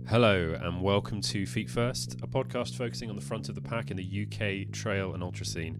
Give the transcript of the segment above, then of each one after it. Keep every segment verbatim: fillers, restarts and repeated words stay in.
Hello and welcome to Feet First, a podcast focusing on the front of the pack in the U K trail and ultra scene.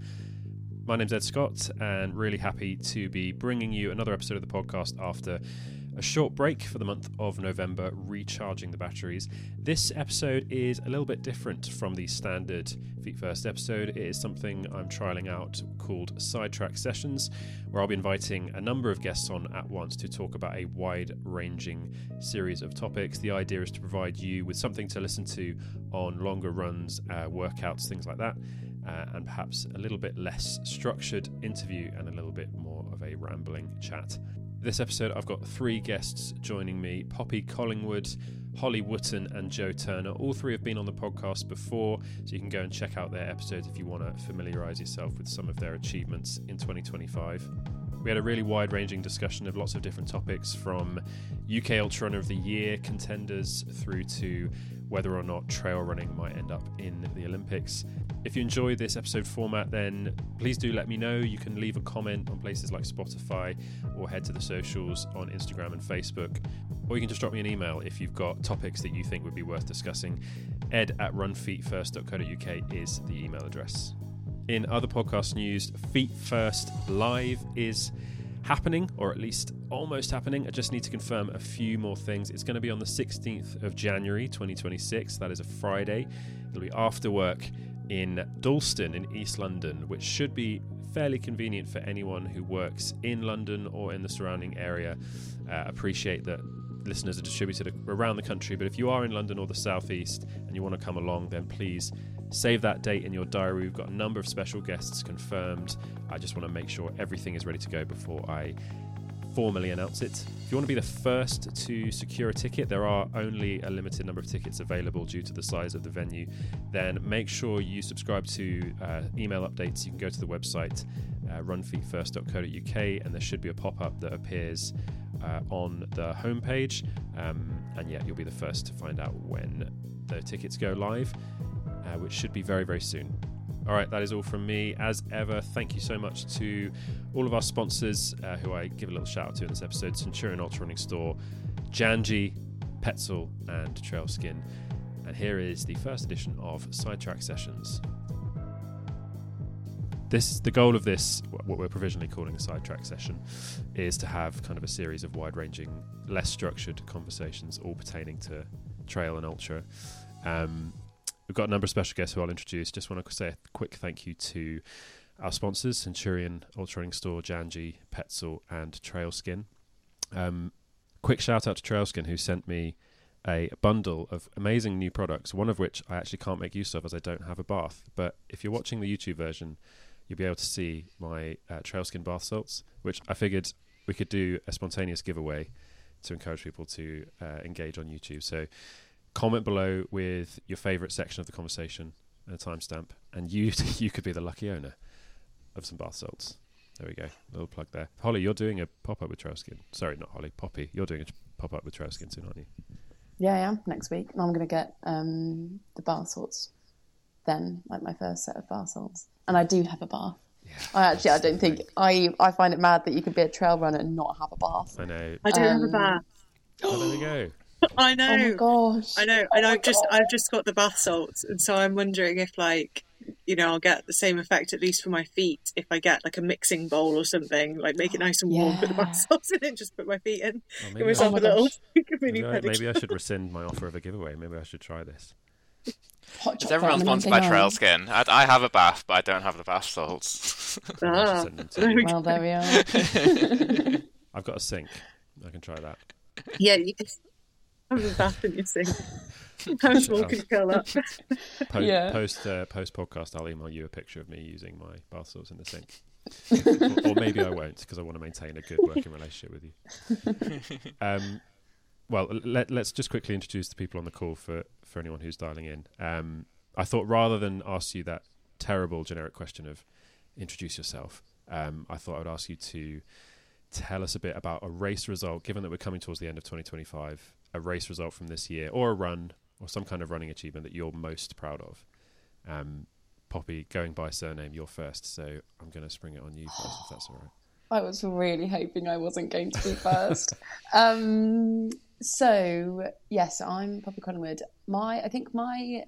My name's Ed Scott and really happy to be bringing you another episode of the podcast after a short break for the month of November, recharging the batteries. This episode is a little bit different from the standard Feet First episode. It is something I'm trialling out called Sidetrack Sessions, where I'll be inviting a number of guests on at once to talk about a wide-ranging series of topics. The idea is to provide you with something to listen to on longer runs, uh, workouts, things like that, uh, and perhaps a little bit less structured interview and a little bit more of a rambling chat. This episode, I've got three guests joining me: Poppy Collingwood, Holly Wootton, and Joe Turner. All three have been on the podcast before, so you can go and check out their episodes if you want to familiarise yourself with some of their achievements in twenty twenty-five. We had a really wide-ranging discussion of lots of different topics, from U K Ultra Runner of the Year contenders through to whether or not trail running might end up in the Olympics. If you enjoy this episode format, then please do let me know. You can leave a comment on places like Spotify or head to the socials on Instagram and Facebook. Or you can just drop me an email if you've got topics that you think would be worth discussing. ed at runfeetfirst dot co dot uk is the email address. In other podcast news, Feet First Live is happening, or at least almost happening. I just need to confirm a few more things. It's going to be on the sixteenth of January twenty twenty-six. That is a Friday. It'll be after work in Dalston in East London, which should be fairly convenient for anyone who works in London or in the surrounding area. Uh, appreciate that listeners are distributed around the country, but if you are in London or the southeast and you want to come along, then please save that date in your diary. We've got a number of special guests confirmed. I just want to make sure everything is ready to go before I formally announce it. If you want to be the first to secure a ticket, there are only a limited number of tickets available due to the size of the venue. Then make sure you subscribe to uh, email updates. You can go to the website uh, runfeetfirst dot co dot uk, and there should be a pop-up that appears uh, on the homepage. Um, and yeah, you'll be the first to find out when the tickets go live, uh, which should be very, very soon. All right, that is all from me. As ever, thank you so much to all of our sponsors, uh, who I give a little shout out to in this episode: Centurion Ultra Running Store, Janji, Petzl, and Trailskin. And here is the first edition of Sidetrack Sessions. This, the goal of this, what we're provisionally calling a sidetrack session, is to have kind of a series of wide-ranging, less structured conversations, all pertaining to trail and ultra. Um, We've got a number of special guests who I'll introduce. Just want to say a quick thank you to our sponsors: Centurion Ultra Running Store, Janji, Petzl, and Trailskin. Um, quick shout out to Trailskin, who sent me a bundle of amazing new products, one of which I actually can't make use of as I don't have a bath. But if you're watching the YouTube version, you'll be able to see my uh, Trailskin bath salts, which I figured we could do a spontaneous giveaway to encourage people to uh, engage on YouTube. So comment below with your favourite section of the conversation and a timestamp, and you you could be the lucky owner of some bath salts. There we go, a little plug there. Holly, you're doing a pop-up with Trailskin. Sorry, not Holly, Poppy. You're doing a pop-up with Trailskin soon, aren't you? Yeah, I am, next week. And I'm going to get um, the bath salts then, like my first set of bath salts. And I do have a bath. Yeah, I actually, I don't think, I, I find it mad that you could be a trail runner and not have a bath. I know. I do um, have a bath. Oh, there we go. I know. Oh my gosh. I know. And I've just I've just got the bath salts, and so I'm wondering if, like, you know, I'll get the same effect, at least for my feet, if I get like a mixing bowl or something, like make it nice and warm, Yeah. put the bath salts in it, just put my feet in, Oh, give maybe, myself Oh a my little gosh. mini maybe, I, maybe I pedicure. should rescind my offer of a giveaway. Maybe I should try this. Hot Is chocolate everyone and sponsored by anything else. Trailskin? I, I have a bath, but I don't have the bath salts. Maybe I should Ah, send them to there you. we go. Well, there we are. I've got a sink. I can try that. Yeah, you just have a bath in your sink. How small can you curl up? Po- Yeah. Post uh, post podcast, I'll email you a picture of me using my bath salts in the sink. or, or maybe I won't, because I want to maintain a good working relationship with you. Um, well, let, let's just quickly introduce the people on the call for, for anyone who's dialing in. Um, I thought rather than ask you that terrible generic question of introduce yourself, um, I thought I would ask you to tell us a bit about a race result, given that we're coming towards the end of twenty twenty-five, a race result from this year, or a run, or some kind of running achievement that you're most proud of. Um, Poppy, going by surname, you're first, so I'm going to spring it on you first, if that's all right. I was really hoping I wasn't going to be first. um, so yes, I'm Poppy Collingwood. My, I think my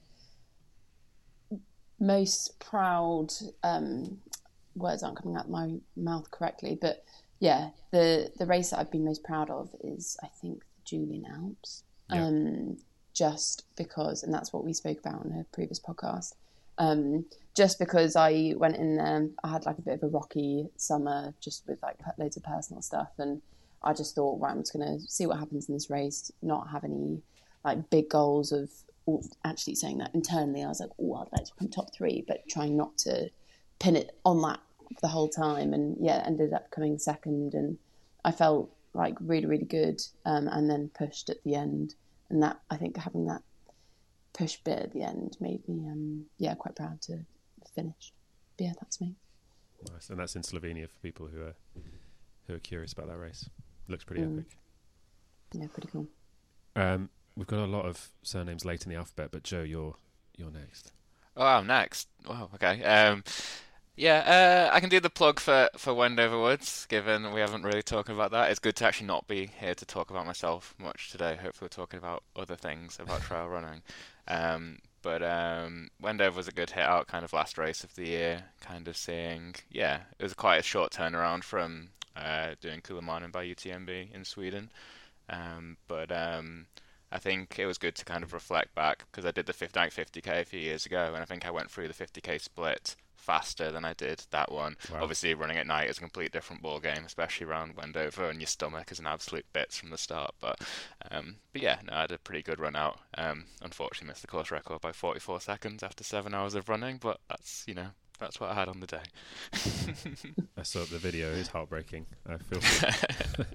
most proud um, words aren't coming out of my mouth correctly, but yeah, the the race that I've been most proud of is I think the Julian Alps. Yeah. Um, just because, and that's what we spoke about on a previous podcast. Um, just because I went in there, I had like a bit of a rocky summer, just with like loads of personal stuff, and I just thought, right, I'm just going to see what happens in this race, not have any like big goals of or actually saying that internally. I was like, oh, I'd like to come top three, but trying not to pin it on that the whole time. And yeah, ended up coming second, and I felt like really, really good, um, and then pushed at the end. And that, I think having that push bit at the end made me, um, yeah, quite proud to finish. But yeah, that's me. Nice. And that's in Slovenia for people who are who are curious about that race. Looks pretty Mm. epic. Yeah, pretty cool. Um, we've got a lot of surnames late in the alphabet, but Joe, you're you're next. Oh, I'm next. Wow, okay. Um, yeah, uh, I can do the plug for, for Wendover Woods, given we haven't really talked about that. It's good to actually not be here to talk about myself much today. Hopefully we're talking about other things, about trail running. Um, but um, Wendover was a good hit out, kind of last race of the year, kind of seeing, yeah, it was quite a short turnaround from uh, doing Kulamanen by U T M B in Sweden. Um, but um, I think it was good to kind of reflect back, because I did the fifty, fifty K a few years ago, and I think I went through the fifty K split faster than I did that one. Wow. Obviously, running at night is a complete different ball game, especially around Wendover, and your stomach is an absolute bits from the start. But um, but yeah, no, I had a pretty good run out. Um, unfortunately, missed the course record by forty-four seconds after seven hours of running, but that's, you know, that's what I had on the day. I saw the video. It's heartbreaking. I feel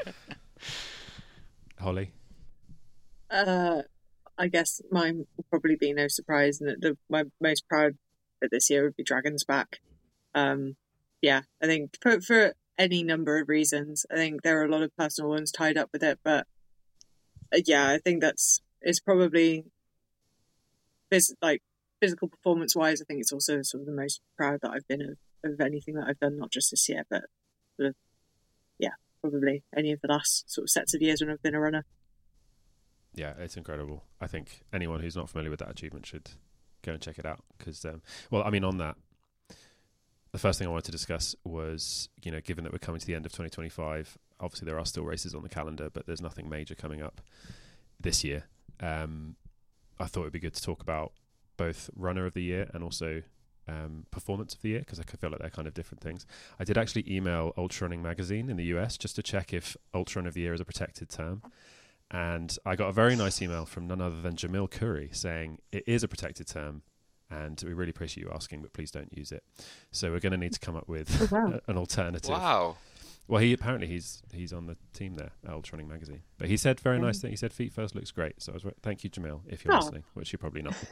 Holly? Uh, I guess mine will probably be no surprise, and that the my most proud of this year would be Dragon's Back. Um, yeah, I think for for any number of reasons. I think there are a lot of personal ones tied up with it, but uh, yeah, I think that's it's probably phys- like physical performance wise. I think it's also sort of the most proud that I've been of, of anything that I've done, not just this year, but sort of yeah, probably any of the last sort of sets of years when I've been a runner. Yeah, it's incredible. I think anyone who's not familiar with that achievement should go and check it out. Because, um, well, I mean, on that, the first thing I wanted to discuss was, you know, given that we're coming to the end of twenty twenty-five, obviously there are still races on the calendar, but there's nothing major coming up this year. Um, I thought it would be good to talk about both runner of the year and also um, performance of the year, because I feel like they're kind of different things. I did actually email Ultra Running Magazine in the U S just to check if Ultra Run of the Year is a protected term. And I got a very nice email from none other than Jamil Curry saying it is a protected term, and we really appreciate you asking, but please don't use it. So we're going to need to come up with Oh, wow. a, an alternative. Wow. Well, he apparently he's he's on the team there at Ultra Running Magazine, but he said very nice Mm. thing. He said Feet First looks great. So I was re- thank you, Jamil, if you're Oh. listening, which you're probably not.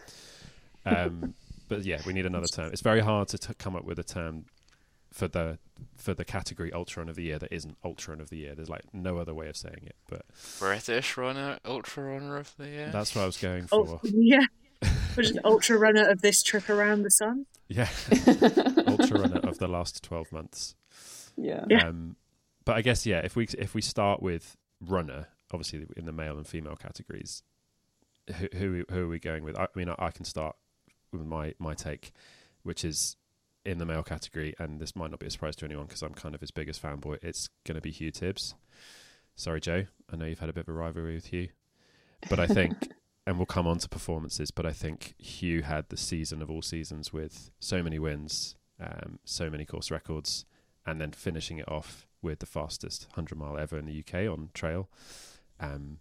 Um, but yeah, we need another term. It's very hard to t- come up with a term for the for the category Ultra Run of the Year that isn't Ultra Run of the Year. There's like no other way of saying it, but British runner, ultra runner of the year. that's what I was going for. Oh, yeah. Which is ultra runner of this trip around the sun. Yeah, Ultra Runner of the last twelve months. Yeah. Yeah. Um, but I guess yeah, if we if we start with runner, obviously in the male and female categories, who who, who are we going with? I, I mean, I, I can start with my my take, which is in the male category, and this might not be a surprise to anyone because I'm kind of his biggest fanboy. It's going to be Hugh Tibbs. Sorry, Joe. I know you've had a bit of a rivalry with Hugh, but I think, and we'll come on to performances, but I think Hugh had the season of all seasons with so many wins, um, so many course records, and then finishing it off with the fastest hundred mile ever in the U K on trail. Um,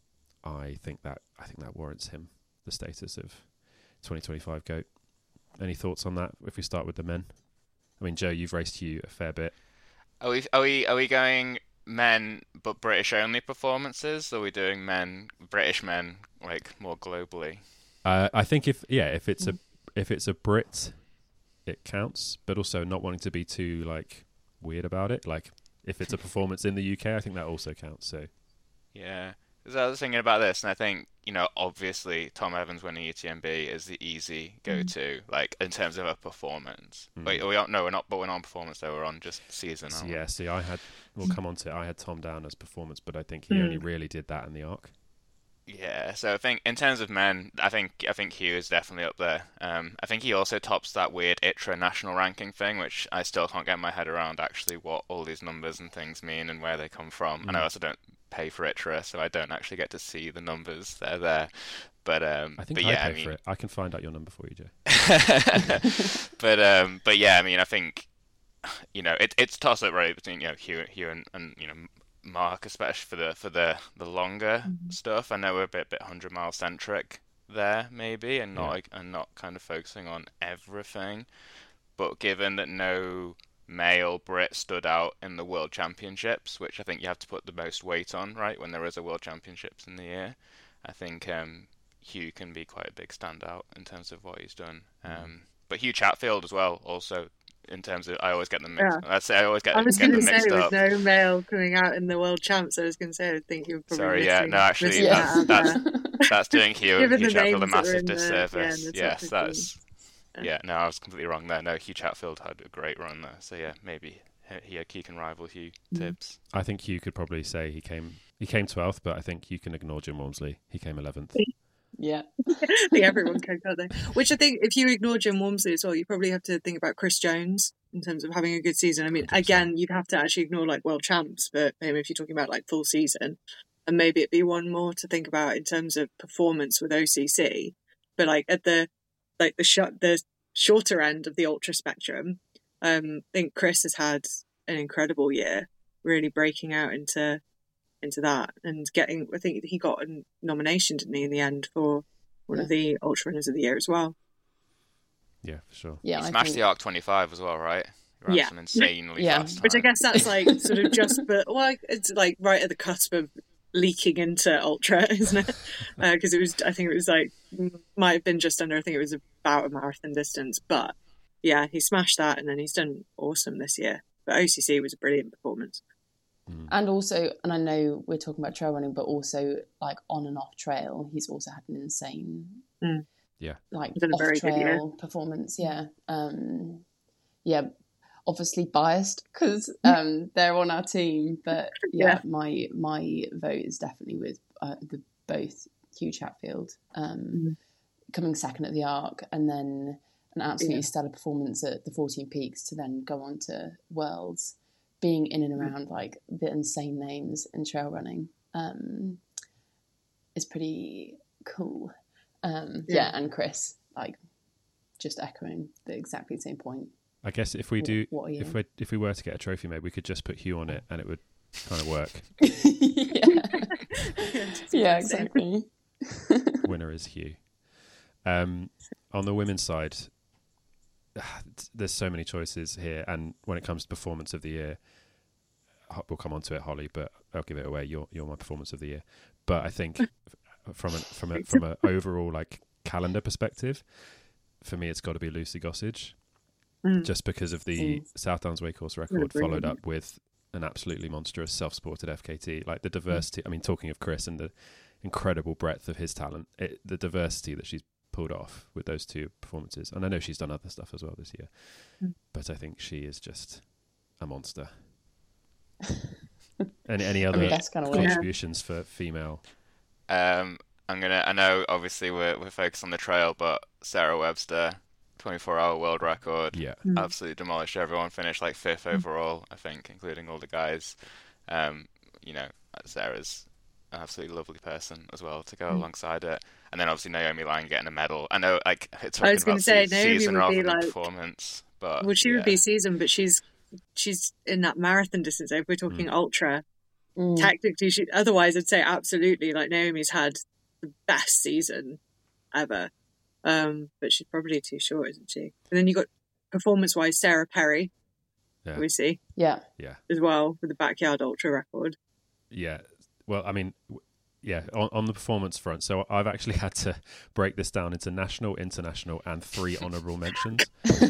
I think that I think that warrants him the status of twenty twenty-five GOAT. Any thoughts on that? If we start with the men, I mean, Joe, you've raced Hugh a fair bit. Are we are we are we going men but British only performances? Or are we doing men British men like more globally? Uh, I think if yeah, if it's a if it's a Brit, it counts, but also not wanting to be too like weird about it. Like if it's a performance in the U K, I think that also counts. So Yeah. Because I was thinking about this, and I think, you know, obviously Tom Evans winning U T M B is the easy go-to, mm. like in terms of a performance. Mm. But we don't, no, we're not. But we're not on performance though. We're on just season. So, yeah. See, I had. We'll come on to it. I had Tom down as performance, but I think he mm. only really did that in the Arc. Yeah. So I think in terms of men, I think I think Hugh is definitely up there. Um, I think he also tops that weird I T R A national ranking thing, which I still can't get my head around actually what all these numbers and things mean and where they come from. Mm. And I also don't pay for I T R A, so I don't actually get to see the numbers. They're there. But um, I think but I yeah, pay I mean, for it. I can find out your number for you, Joe. but um, but yeah, I mean, I think you know it, it's toss up right between you know Hugh, Hugh and, and you know Mark, especially for the for the the longer mm-hmm. stuff. I know we're a bit bit hundred mile centric there, maybe, and not yeah. like, and not kind of focusing on everything. But given that no male Brit stood out in the World Championships, which I think you have to put the most weight on, right, when there is a World Championships in the year, I think um, Hugh can be quite a big standout in terms of what he's done. Um, but Hugh Chatfield as well, also in terms of, I always get them mixed. Yeah. I'd say I always get, I was get going them to mixed say, up. with no male coming out in the World Champs, I was going to say, I think you're probably Sorry, missing, yeah, no, actually, that's that's, that's, that's doing Hugh, Hugh Chatfield a massive the, disservice. yeah, yes, that's, yeah. yeah, no, I was completely wrong there. No, Hugh Chatfield had a great run there. So yeah, maybe he, he can rival Hugh Tibbs. I think Hugh could probably say he came he came twelfth, but I think you can ignore Jim Walmsley. He came eleventh. Yeah. I think everyone can, can't they? Which I think if you ignore Jim Walmsley as well, you probably have to think about Chris Jones in terms of having a good season. I mean, one hundred percent. Again, you'd have to actually ignore like world champs for him if you're talking about like full season. And maybe it'd be one more to think about in terms of performance with O C C. But like at the like the sh- the shorter end of the ultra spectrum, um, I think Chris has had an incredible year, really breaking out into into that and getting, I think he got a nomination, didn't he, in the end for one yeah. of the ultra runners of the year as well. Yeah, for sure. Yeah, he smashed think... the Arc twenty-five as well, right? Ran yeah. some insanely yeah. fast time. Which I guess that's like sort of just, but well, it's like right at the cusp of leaking into ultra, isn't it? Because uh, it was, I think it was like, might have been just under, I think it was about a marathon distance, but yeah, he smashed that and then he's done awesome this year. But O C C was a brilliant performance. And also, and I know we're talking about trail running, but also like on and off trail, he's also had an insane, mm. yeah, like off trail performance. Yeah, um, yeah, obviously biased because um, they're on our team, but yeah, yeah. my my vote is definitely with uh, the both Hugh Chatfield um, mm. coming second at the Arc, and then an absolutely yeah. stellar performance at the fourteen Peaks to then go on to Worlds. Being in and around like the insane names in trail running um, is pretty cool. Um, yeah. yeah, and Chris, like, just echoing the exactly same point. I guess if we do, what, what if we if we were to get a trophy made, we could just put Hugh on it, and it would kind of work. yeah, yeah, exactly. Winner is Hugh. Um, on the women's side, there's so many choices here, and when it comes to performance of the year, we'll come on to it, Holly, but I'll give it away. You're you're my performance of the year. But I think from a from a from a overall like calendar perspective, for me it's got to be Lucy Gossage, mm. just because of the mm. South Downs Way Course record yeah, followed up with an absolutely monstrous self-supported F K T. Like the diversity. Mm. I mean, talking of Chris and the incredible breadth of his talent, it, the diversity that she's pulled off with those two performances, and I know she's done other stuff as well this year, mm. but I think she is just a monster. any any other I mean, kind of contributions yeah. for female? Um, I'm gonna. I know obviously we're we're focused on the trail, but Sarah Webster, twenty-four hour world record. Yeah, mm. absolutely demolished everyone. Finished like fifth mm. overall, I think, including all the guys. Um, you know, Sarah's an absolutely lovely person as well to go mm. alongside it. And then obviously Naomi Lang getting a medal. I know, like it's I was going to say se- Naomi season would rather be than like performance, but well, she yeah. would be season, but she's she's in that marathon distance. If we're talking mm. ultra, mm. technically, she otherwise I'd say absolutely. Like Naomi's had the best season ever, um, but she's probably too short, isn't she? And then you got performance-wise Sarah Perry, yeah. obviously, yeah, yeah, as well with the backyard ultra record. Yeah, well, I mean. W- Yeah, on, on the performance front. So I've actually had to break this down into national, international, and three honourable mentions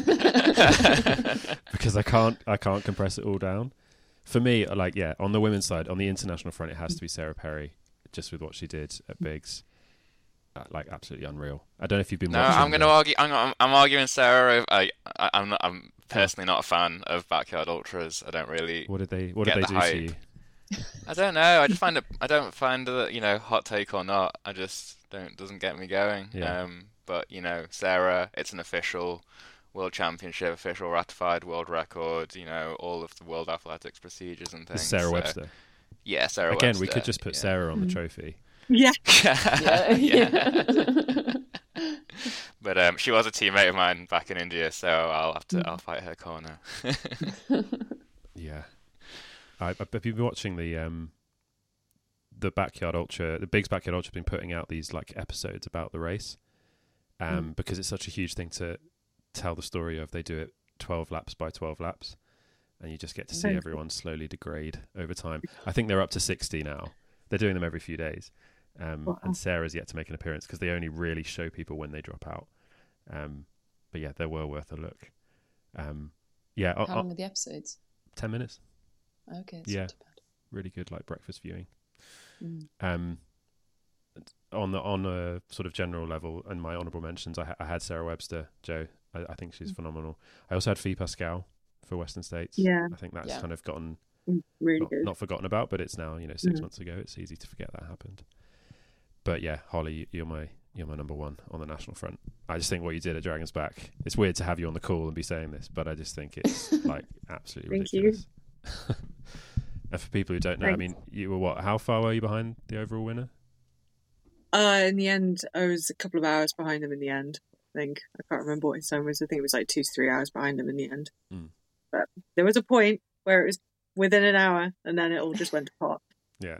because I can't, I can't compress it all down. For me, like, yeah, on the women's side, on the international front, it has to be Sarah Perry, just with what she did at Biggs. Uh, like absolutely unreal. I don't know if you've been No, watching. I'm going to the... argue. I'm, I'm, I'm arguing Sarah. Over, I, I, I'm not. I'm personally not a fan of backyard ultras. I don't really. What did they? What get did they the do hype. to you? I don't know. I just find it. I don't find that, you know, hot take or not. I just don't. Doesn't get me going. Yeah. Um. But you know, Sarah. It's an official world championship, official ratified world record. You know, all of the world athletics procedures and things. It's Sarah so- Webster. Yeah, Sarah Again, Webster. we could just put yeah. Sarah on the trophy. Yeah. Yeah. yeah. But um, she was a teammate of mine back in India, so I'll have to. I'll fight her corner. Yeah. I, I've been watching the um, the Backyard Ultra. The Biggs Backyard Ultra have been putting out these like episodes about the race, um, Mm. because it's such a huge thing to tell the story of. They do it twelve laps by twelve laps, and you just get to see Okay. everyone slowly degrade over time. I think they're up to sixty now. They're doing them every few days, um, Wow. and Sarah's yet to make an appearance because they only really show people when they drop out. Um, but yeah, they're well worth a look. Um, yeah, o- How o- long are the episodes? ten minutes. Okay, it's Yeah. not too bad. Really good, like breakfast viewing. Mm. Um, on the on a sort of general level, and my honourable mentions, I, ha- I had Sarah Webster, Joe. I, I think she's Mm. phenomenal. I also had Fee Pascal for Western States. Yeah. I think that's Yeah. kind of gotten Really not, good. not forgotten about, but it's now, you know, six Mm. months ago. It's easy to forget that happened. But yeah, Holly, you're my you're my number one on the national front. I just think what you did at Dragon's Back. It's weird to have you on the call and be saying this, but I just think it's like absolutely Thank you. ridiculous. And for people who don't know, I Thanks. mean, you were what? How far were you behind the overall winner? Uh, in the end, I was a couple of hours behind him in the end. I think I can't remember what his time was. I think it was like two to three hours behind him in the end. Mm. But there was a point where it was within an hour, and then it all just went to pot. Yeah.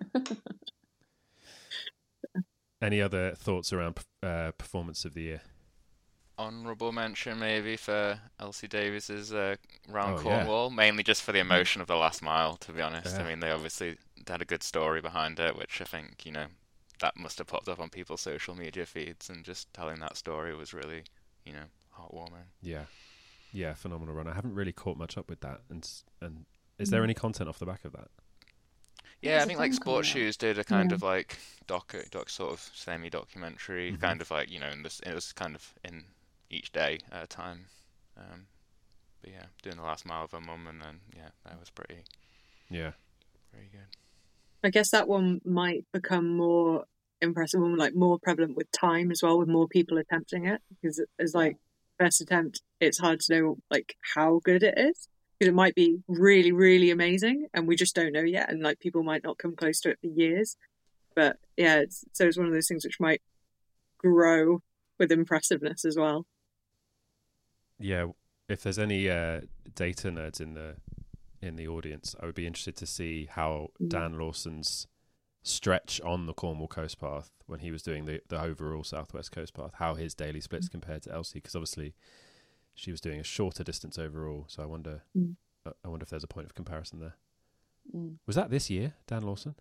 Any other thoughts around uh, performance of the year? Honourable mention maybe for Elsie Davis's uh, round Oh, yeah. Cornwall, mainly just for the emotion of the last mile. To be honest, Yeah. I mean they obviously had a good story behind it, which I think, you know, that must have popped up on people's social media feeds, and just telling that story was really, you know, heartwarming. Yeah. Yeah, phenomenal run. I haven't really caught much up with that. And s- and is there any content off the back of that? Yeah, There's I a think like film Sports coming out. Shoes did a kind Yeah. of like doc, doc sort of semi-documentary, Mhm. kind of like, you know, in this, it was kind of in each day at a time. Um, but yeah, doing the last mile of her mum, and then yeah, that was pretty, Yeah. pretty good. I guess that one might become more impressive, and like more prevalent with time as well, with more people attempting it. Because as like first attempt, it's hard to know like how good it is, because it might be really, really amazing, and we just don't know yet. And like people might not come close to it for years. But yeah, it's, so it's one of those things which might grow with impressiveness as well. Yeah. If there's any uh, data nerds in the in the audience, I would be interested to see how Mm. Dan Lawson's stretch on the Cornwall Coast Path when he was doing the, the overall Southwest Coast Path, how his daily splits compared to Elsie, because obviously she was doing a shorter distance overall. So I wonder, Mm. uh, I wonder if there's a point of comparison there. Mm. Was that this year, Dan Lawson?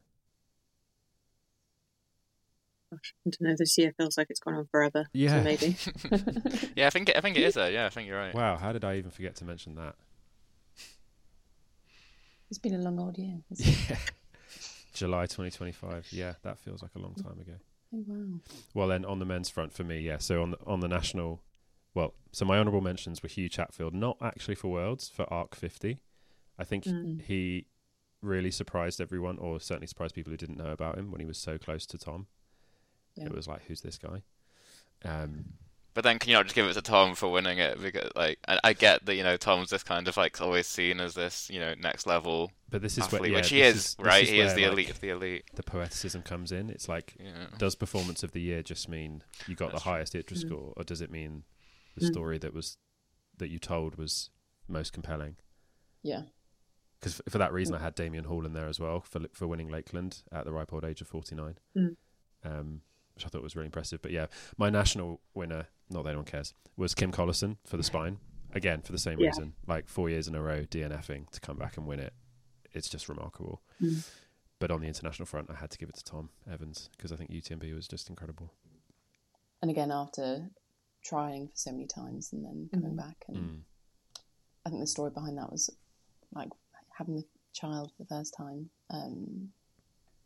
Gosh, I don't know. This year feels like it's gone on forever. Yeah. So maybe. Yeah, I think it, I think it is there. Yeah, I think you're right. Wow, how did I even forget to mention that? It's been a long old year. hasn't it? Yeah. July twenty twenty-five. Yeah, that feels like a long time ago. Oh, wow. Well, then on the men's front for me, yeah. So on the, on the national, well, so my honourable mentions were Hugh Chatfield, not actually for Worlds, for Arc fifty. I think Mm. he really surprised everyone, or certainly surprised people who didn't know about him when he was so close to Tom. Yeah. It was like, who's this guy? Um, But then can you not just give it to Tom for winning it? Because like I, I get that, you know, Tom's this kind of like always seen as this, you know, next level but this is athlete, where, yeah, which he this is, this right? he is where, the like, elite of the elite. The poeticism comes in. It's like, Yeah. does performance of the year just mean you got That's the highest I T R A Mm. score, or does it mean the Mm. story that was that you told was most compelling? Yeah. Because for that reason, I had Damien Hall in there as well for for winning Lakeland at the ripe old age of forty-nine, Mm. um, which I thought was really impressive. But yeah, my national winner, not that anyone cares, was Kim Collison for the spine. Again, for the same Yeah. reason, like four years in a row DNFing to come back and win it. It's just remarkable. Mm. But on the international front, I had to give it to Tom Evans because I think U T M B was just incredible. And again, after trying for so many times and then coming Mm. back. And Mm. I think the story behind that was like having the child for the first time. Um,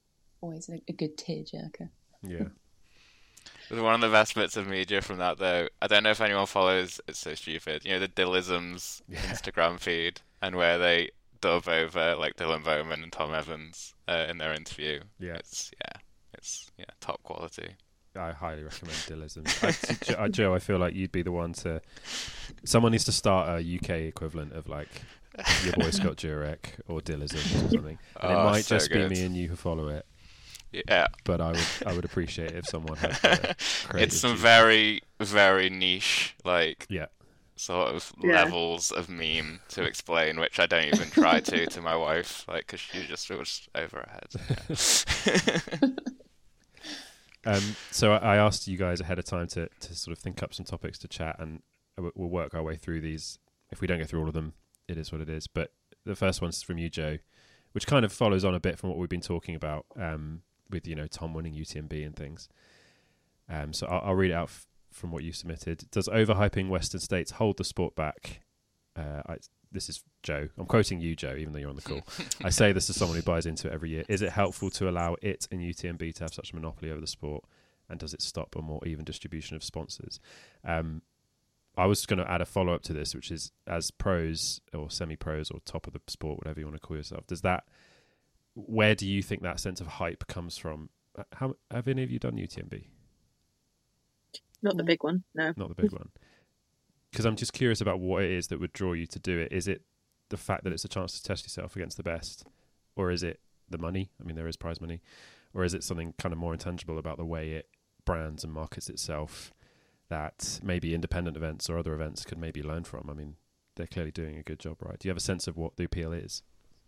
always a, a good tearjerker. Yeah. One of the best bits of media from that, though, I don't know if anyone follows, it's so stupid, you know, the Dillisms yeah. Instagram feed, and where they dub over, like, Dylan Bowman and Tom Evans uh, in their interview. Yeah. It's, yeah, it's, yeah, top quality. I highly recommend Dillisms. I, Joe, I feel like you'd be the one to... Someone needs to start a U K equivalent of, like, Your Boy Scott Jurek or Dillisms or something. And oh, it might so just good. be me and you who follow it. Yeah, but I would I would appreciate if someone had. It's some very very niche like yeah. sort of yeah. levels of meme to explain, which I don't even try to to my wife, like because she just was over her head. Yeah. um, so I asked you guys ahead of time to to sort of think up some topics to chat, and we'll work our way through these. If we don't get through all of them, it is what it is. But the first one's from you, Joe, which kind of follows on a bit from what we've been talking about. Um, with, you know, Tom winning U T M B and things. Um, so I'll, I'll read it out f- from what you submitted. Does overhyping Western states hold the sport back? Uh, I, this is Joe. I'm quoting you, Joe, even though you're on the call. I say this as someone who buys into it every year. Is it helpful to allow it and U T M B to have such a monopoly over the sport? And does it stop a more even distribution of sponsors? Um, I was going to add a follow-up to this, which is as pros or semi-pros or top of the sport, whatever you want to call yourself, does that... Where do you think that sense of hype comes from? How have any of you done U T M B? Not the big one, no. Not the big one. Because I'm just curious about what it is that would draw you to do it. Is it the fact that it's a chance to test yourself against the best? Or is it the money? I mean, there is prize money. Or is it something kind of more intangible about the way it brands and markets itself that maybe independent events or other events could maybe learn from? I mean, they're clearly doing a good job, right? Do you have a sense of what the appeal is?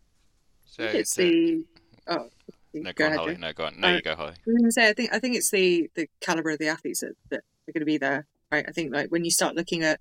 So it's the oh no, go go on, ahead, Holly. No, go on. No, uh, you go, Holly. I was going to say, I think I think it's the the caliber of the athletes that, that are going to be there, right? I think like when you start looking at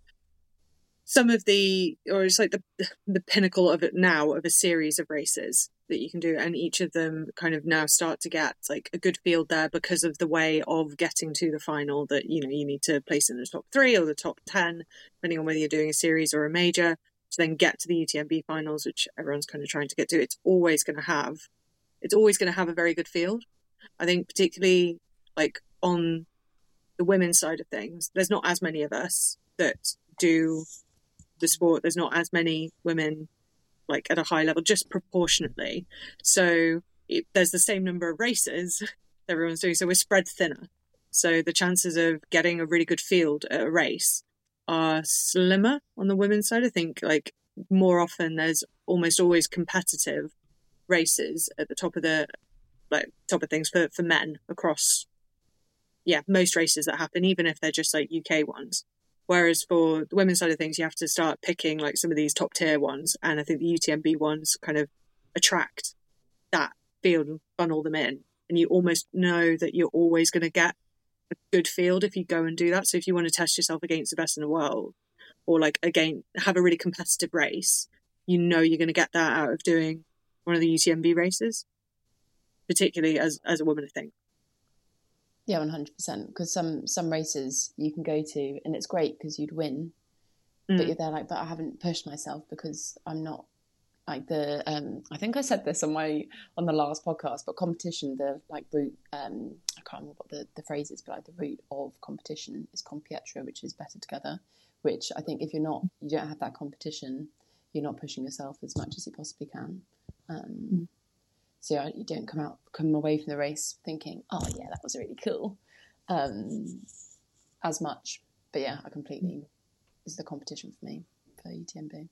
some of the, or it's like the the pinnacle of it now of a series of races that you can do, and each of them kind of now start to get like a good field there because of the way of getting to the final. That you know you need to place in the top three or the top ten, depending on whether you're doing a series or a major. To then get to the U T M B finals, which everyone's kind of trying to get to, it's always going to have, it's always going to have a very good field. I think particularly like on the women's side of things, there's not as many of us that do the sport. There's not as many women like at a high level, just proportionately. So it, there's the same number of races everyone's doing. So we're spread thinner. So the chances of getting a really good field at a race are slimmer on the women's side. I think like more often there's almost always competitive races at the top of the like top of things for, for men across yeah most races that happen, even if they're just like U K ones. Whereas for the women's side of things, you have to start picking like some of these top tier ones, and I think the U T M B ones kind of attract that field and funnel them in, and you almost know that you're always going to get a good field if you go and do that. So if you want to test yourself against the best in the world, or like again have a really competitive race, you know you're going to get that out of doing one of the U T M B races, particularly as as a woman, I think. Yeah, one hundred percent. Because some some races you can go to and it's great because you'd win, mm. but you're there like, but I haven't pushed myself because I'm not like the. Um, I think I said this on my on the last podcast, but competition, the like root. Um, I can't remember what the, the phrase is, but like the root of competition is compietra, which is better together. Which I think if you're not, you don't have that competition, you're not pushing yourself as much as you possibly can. Um, mm. So yeah, you don't come out, come away from the race thinking, "Oh yeah, that was really cool," um, as much. But yeah, I completely this is the competition for me for U T M B.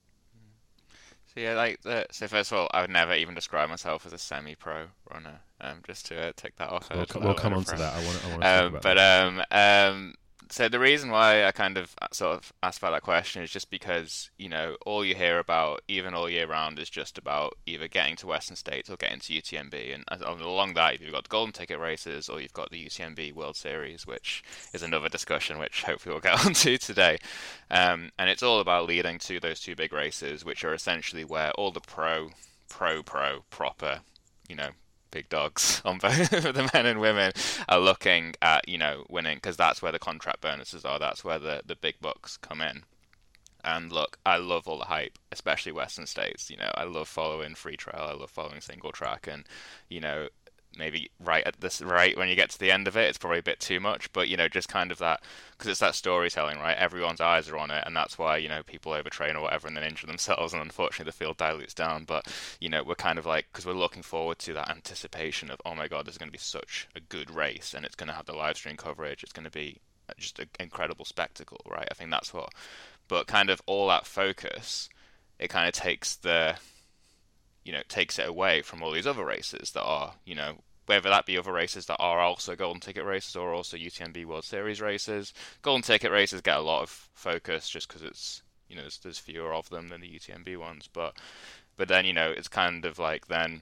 So yeah, like the, so first of all, I would never even describe myself as a semi-pro runner. Um, just to uh, take that off. We'll, we'll come on to that. I want. I want to talk um, about but that. um, um. So the reason why I kind of sort of asked about that question is just because, you know, all you hear about, even all year round, is just about either getting to Western States or getting to U T M B. And along that, you've got the Golden Ticket races or you've got the U T M B World Series, which is another discussion, which hopefully we'll get onto today. Um, and it's all about leading to those two big races, which are essentially where all the pro, pro, pro, proper, you know, big dogs on both the men and women are looking at, you know, winning, because that's where the contract bonuses are. That's where the, the big bucks come in. And look, I love all the hype, especially Western States. You know, I love following free trail. I love following single track. And, you know, maybe right at this right when you get to the end of it, it's probably a bit too much. But you know, just kind of that, because it's that storytelling, right? Everyone's eyes are on it, and that's why, you know, people overtrain or whatever and then injure themselves, and unfortunately the field dilutes down. But you know, we're kind of like, because we're looking forward to that anticipation of, oh my god, this is going to be such a good race, and it's going to have the live stream coverage, it's going to be just an incredible spectacle, right? I think that's what, but kind of all that focus, it kind of takes the, you know, takes it away from all these other races that are, you know, whether that be other races that are also golden ticket races or also U T M B World Series races. Golden ticket races get a lot of focus just because it's, you know, there's, there's fewer of them than the U T M B ones, but but then, you know, it's kind of like, then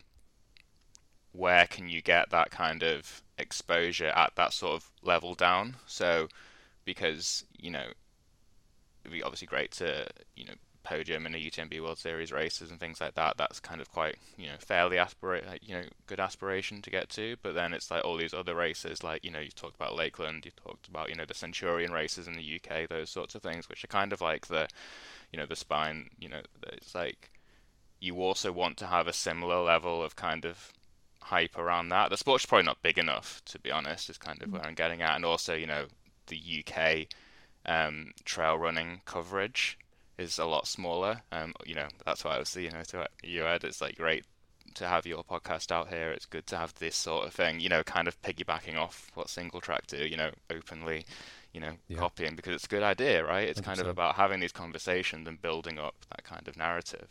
where can you get that kind of exposure at that sort of level down? So because, you know, it'd be obviously great to, you know, podium in a U T M B World Series races and things like that. That's kind of quite, you know, fairly aspirate, you know, good aspiration to get to. But then it's like all these other races, like, you know, you talked about Lakeland, you talked about, you know, the Centurion races in the U K, those sorts of things, which are kind of like the, you know, the spine, you know, it's like you also want to have a similar level of kind of hype around that. The sport's probably not big enough, to be honest, is kind of where I'm getting at. And also, you know, the U K um, trail running coverage is a lot smaller. Um, you know, that's why I was, you know, to you, Ed, it's like great to have your podcast out here. It's good to have this sort of thing, you know, kind of piggybacking off what Single Track do, you know, openly, you know, yeah. copying, because it's a good idea, right? It's one hundred percent kind of about having these conversations and building up that kind of narrative.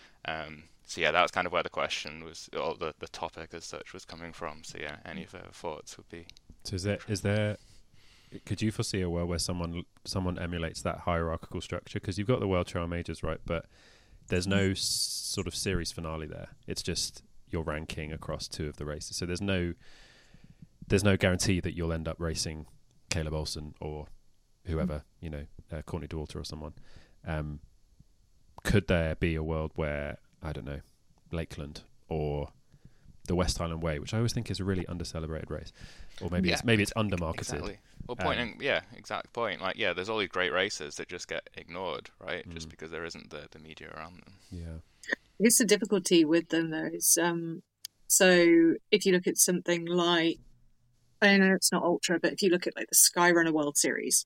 Um, so yeah, that was kind of where the question was, or the, the topic as such was coming from. So yeah, any further thoughts would be... So is there, is there, could you foresee a world where someone someone emulates that hierarchical structure? Because you've got the World Trail Majors, right? But there's no s- sort of series finale there. It's just your ranking across two of the races. So there's no there's no guarantee that you'll end up racing Caleb Olsen or whoever, mm-hmm. you know, uh, Courtney Daughter or someone. Um, could there be a world where, I don't know, Lakeland or the West Highland Way, which I always think is a really under-celebrated race, or maybe yeah, it's maybe it's under-marketed. Exactly. Well, pointing, um, yeah, exact point. Like, yeah, there's all these great races that just get ignored, right? Mm. Just because there isn't the, the media around them. Yeah. I guess the difficulty with them, though, is um, so if you look at something like, I know it's not ultra, but if you look at like the Skyrunner World Series,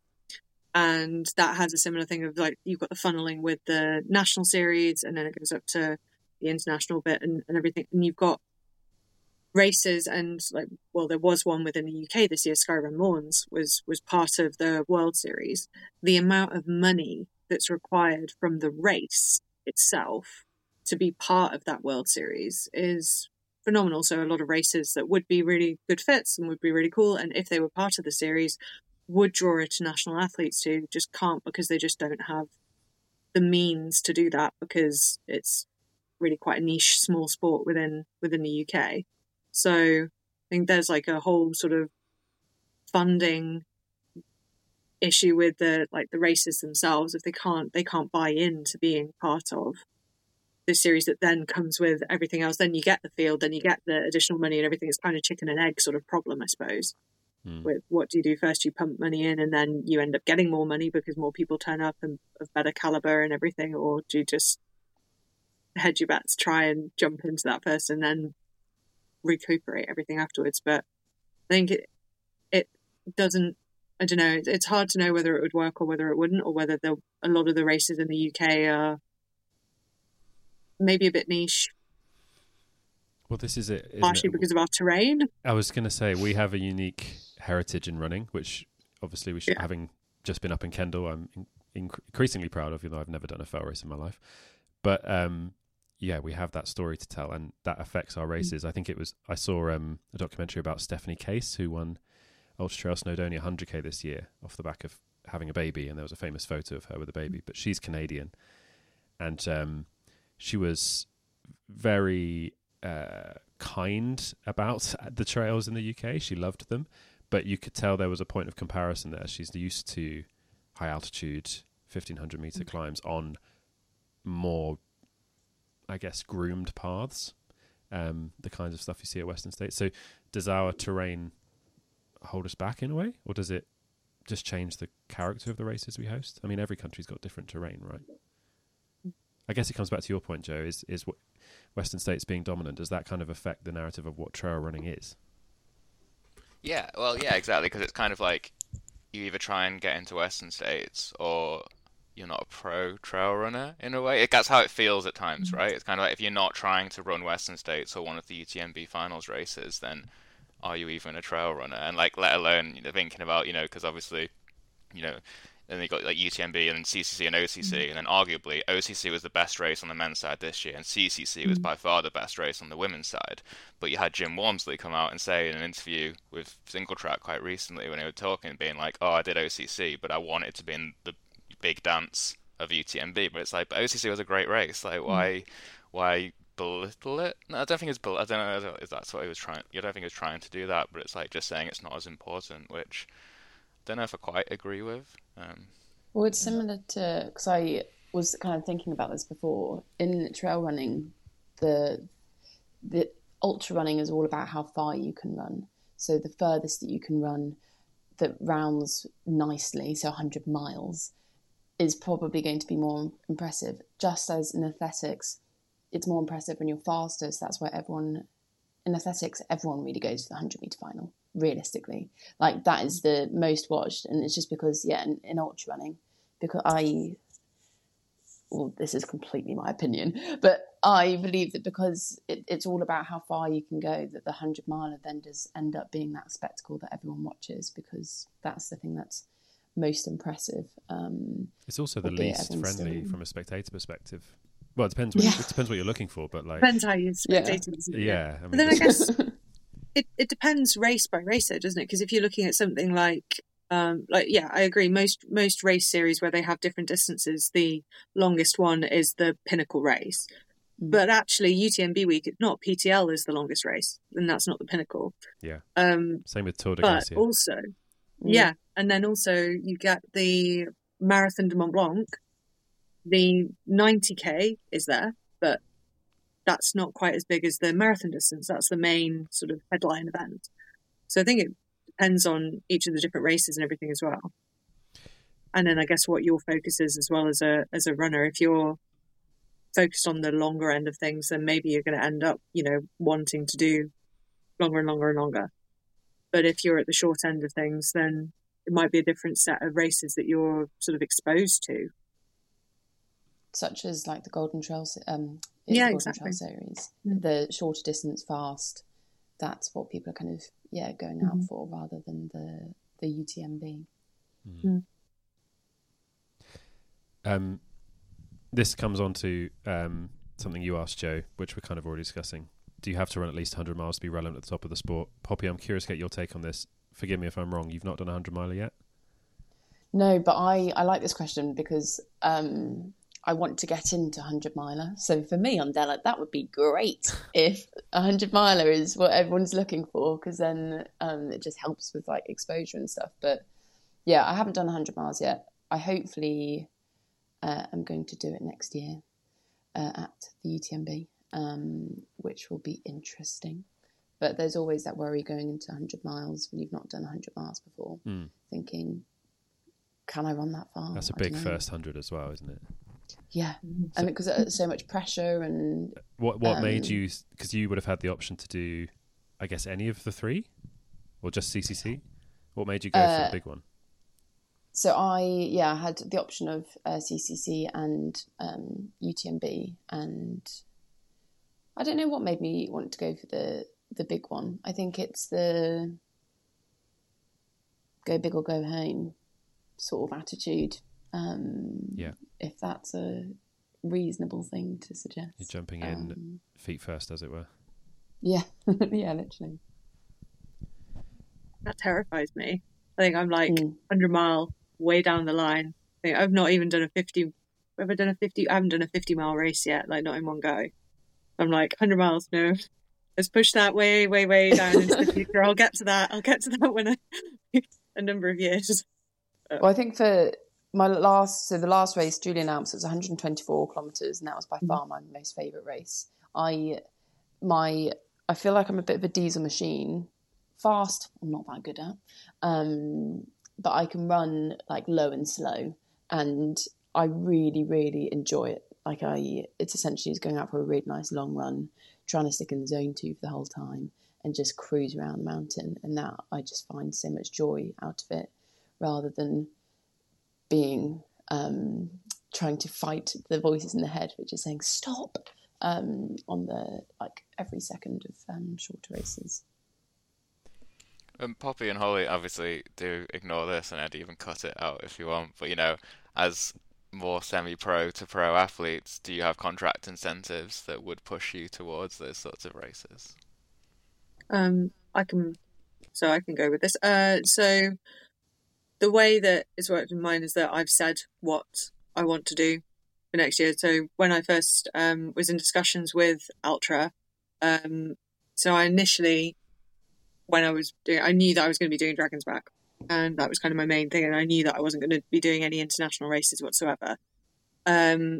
and that has a similar thing of like, you've got the funneling with the national series, and then it goes up to the international bit and, and everything, and you've got races, and like, well, there was one within the U K this year, Skyrun Lawns was was part of the World Series. The amount of money that's required from the race itself to be part of that World Series is phenomenal. So a lot of races that would be really good fits and would be really cool, and if they were part of the series, would draw international athletes to, just can't, because they just don't have the means to do that, because it's really quite a niche, small sport within within the U K. So I think there's like a whole sort of funding issue with the like the races themselves. If they can't they can't buy into being part of the series that then comes with everything else, then you get the field, then you get the additional money and everything. It's kind of chicken and egg sort of problem, I suppose. Mm. With what do you do first? You pump money in and then you end up getting more money because more people turn up and of better caliber and everything, or do you just hedge your bets, try and jump into that first and then recuperate everything afterwards? But I think it it doesn't, I don't know, it's hard to know whether it would work or whether it wouldn't, or whether the, a lot of the races in the U K are maybe a bit niche. Well, this is it. Partially it? because of our terrain. I was going to say, we have a unique heritage in running, which obviously we should, yeah. having just been up in Kendal, I'm in, increasingly proud of, even though I've never done a fell race in my life. But um, yeah, we have that story to tell, and that affects our races. Mm. I think it was, I saw um, a documentary about Stephanie Case, who won Ultra Trail Snowdonia one hundred K this year off the back of having a baby, and there was a famous photo of her with a baby, but she's Canadian. And um, she was very uh, kind about the trails in the U K. She loved them, but you could tell there was a point of comparison there. She's used to high altitude, fifteen hundred meter mm. climbs on more, I guess, groomed paths, um, the kinds of stuff you see at Western States. So does our terrain hold us back in a way, or does it just change the character of the races we host? I mean, every country's got different terrain, right? I guess it comes back to your point, Joe, is is what Western States being dominant, does that kind of affect the narrative of what trail running is? Yeah, well, yeah, exactly, because it's kind of like you either try and get into Western States or you're not a pro trail runner in a way. It, that's how it feels at times, right? It's kind of like if you're not trying to run Western States or one of the U T M B finals races, then are you even a trail runner? And like, let alone, you know, thinking about, you know, because obviously, you know, then they got like U T M B and then C C C and O C C, mm. and then arguably O C C was the best race on the men's side this year, and C C C was mm. by far the best race on the women's side. But you had Jim Walmsley come out and say in an interview with Single Track quite recently when they were talking, being like, "Oh, I did O C C, but I wanted to be in the big dance of U T M B." But it's like, but O C C was a great race. Like, why, mm. why belittle it? No, I don't think it's. I don't know if that's what he was trying. I don't think he was trying to do that, but it's like just saying it's not as important, which I don't know if I quite agree with. Um, well, it's similar to, because I was kind of thinking about this before. In trail running, the the ultra running is all about how far you can run. So the furthest that you can run that rounds nicely, so one hundred miles, is probably going to be more impressive. Just as in athletics, it's more impressive when you're fastest. That's why everyone, in athletics, everyone really goes to the one hundred metre final. Realistically, like that is the most watched, and it's just because yeah in, in ultra running, because I well this is completely my opinion, but I believe that because it, it's all about how far you can go, that the hundred miler then does end up being that spectacle that everyone watches, because that's the thing that's most impressive. Um, it's also the least friendly still... from a spectator perspective. Well, it depends what, yeah. it depends what you're looking for, but like depends how you spectate yeah. it. Yeah, I mean, but then I guess It it depends race by race, though, doesn't it? Because if you're looking at something like, um, like yeah, I agree. Most most race series where they have different distances, the longest one is the pinnacle race. Mm. But actually, U T M B week, it's not. P T L is the longest race, and that's not the pinnacle. Yeah. Um, Same with Tour de but Garcia. also, mm. yeah, and then also you get the Marathon de Mont Blanc. The ninety K is there, but that's not quite as big as the marathon distance. That's the main sort of headline event. So I think it depends on each of the different races and everything as well. And then I guess what your focus is as well as a as a runner. If you're focused on the longer end of things, then maybe you're going to end up, you know, wanting to do longer and longer and longer. But if you're at the short end of things, then it might be a different set of races that you're sort of exposed to. Such as like the Golden Trail um yeah, Golden exactly. Trail series, mm. the shorter distance fast. That's what people are kind of yeah going out mm-hmm. for, rather than the the U T M B. Mm. Um, this comes on to um something you asked, Joe, which we're kind of already discussing. Do you have to run at least one hundred miles to be relevant at the top of the sport? Poppy, I'm curious to get your take on this. Forgive me if I'm wrong. You've not done a hundred miler yet? No, but I I like this question because um. I want to get into one hundred miler. So for me on Della, that would be great if a one hundred miler is what everyone's looking for, because then um, it just helps with like exposure and stuff. But yeah, I haven't done one hundred miles yet. I hopefully uh, am going to do it next year uh, at the U T M B, um, which will be interesting. But there's always that worry going into one hundred miles when you've not done one hundred miles before, mm. thinking, can I run that far? That's a big first one hundred as well, isn't it? Yeah, and because there's so much pressure and what what um, made you? Because you would have had the option to do, I guess, any of the three, or just C C C. What made you go uh, for the big one? So I yeah I had the option of uh, C C C and um, U T M B, and I don't know what made me want to go for the the big one. I think it's the go big or go home sort of attitude. Um, yeah. If that's a reasonable thing to suggest. You're jumping in um, feet first, as it were. Yeah, yeah, literally. That terrifies me. I think I'm like mm. one hundred mile way down the line. I think I've not even done a fifty. Have I done a fifty? I haven't done a fifty mile race yet, like not in one go. I'm like one hundred miles, no. Let's push that way, way, way down into the future. I'll get to that. I'll get to that when I a number of years. Well, I think for my last, so the last race, Julian Alps, it was one hundred twenty-four kilometres, and that was by far my most favourite race. I, my, I feel like I'm a bit of a diesel machine. Fast, I'm not that good at, um, but I can run like low and slow, and I really, really enjoy it. Like I, it's essentially just going out for a really nice long run, trying to stick in the zone two for the whole time, and just cruise around the mountain. And that I just find so much joy out of it, rather than being um, trying to fight the voices in the head, which is saying stop um, on the like every second of um, shorter races. Um, Poppy and Holly obviously do ignore this, and I'd even cut it out if you want. But you know, as more semi-pro to pro athletes, do you have contract incentives that would push you towards those sorts of races? Um, I can, so I can go with this. Uh, so the way that it's worked in mine is that I've said what I want to do for next year. So when I first um, was in discussions with Ultra, um, so I initially, when I was doing, I knew that I was going to be doing Dragon's Back, and that was kind of my main thing. And I knew that I wasn't going to be doing any international races whatsoever. Um,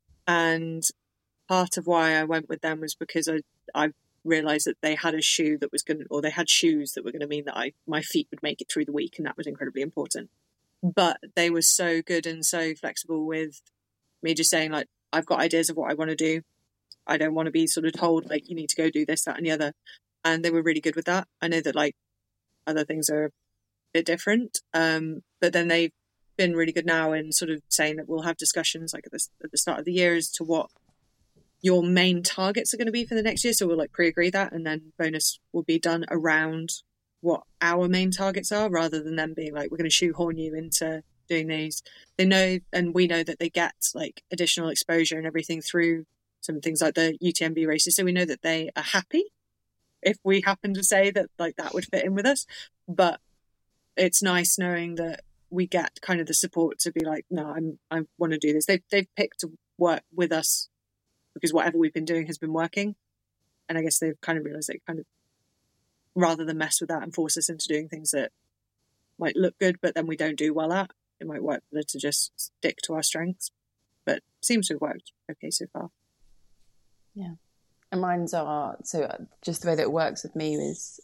and part of why I went with them was because I, I realised that they had a shoe that was going to, or they had shoes that were going to mean that I, my feet would make it through the week, and that was incredibly important. But they were so good and so flexible with me just saying, like, I've got ideas of what I want to do. I don't want to be sort of told, like, you need to go do this, that, and the other. And they were really good with that. I know that, like, other things are a bit different. Um, but then they've been really good now in sort of saying that we'll have discussions, like, at the, at the start of the year as to what your main targets are going to be for the next year. So we'll, like, pre-agree that, and then bonus will be done around what our main targets are, rather than them being like, we're going to shoehorn you into doing these. They know, and we know that they get like additional exposure and everything through some things like the U T M B races. So we know that they are happy if we happen to say that like that would fit in with us. But it's nice knowing that we get kind of the support to be like, no, I'm, I want to do this. They've, they've picked to work with us because whatever we've been doing has been working. And I guess they've kind of realized they kind of, rather than mess with that and force us into doing things that might look good, but then we don't do well at, it might work better to just stick to our strengths. But it seems to have worked okay so far. Yeah. And mine's are, so just the way that it works with me is,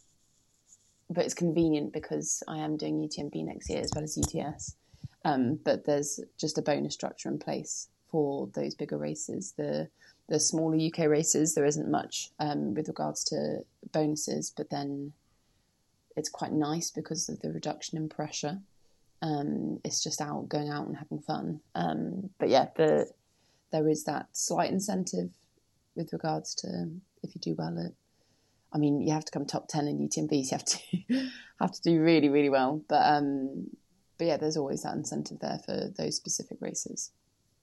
but it's convenient because I am doing U T M B next year as well as U T S. Um, but there's just a bonus structure in place for those bigger races. The the smaller U K races, there isn't much um, with regards to bonuses, but then it's quite nice because of the reduction in pressure. Um, it's just out, going out and having fun. Um, but yeah, the, there is that slight incentive with regards to if you do well at, I mean, you have to come top ten in U T M B, so you have to have to do really, really well. But um, but yeah, there's always that incentive there for those specific races.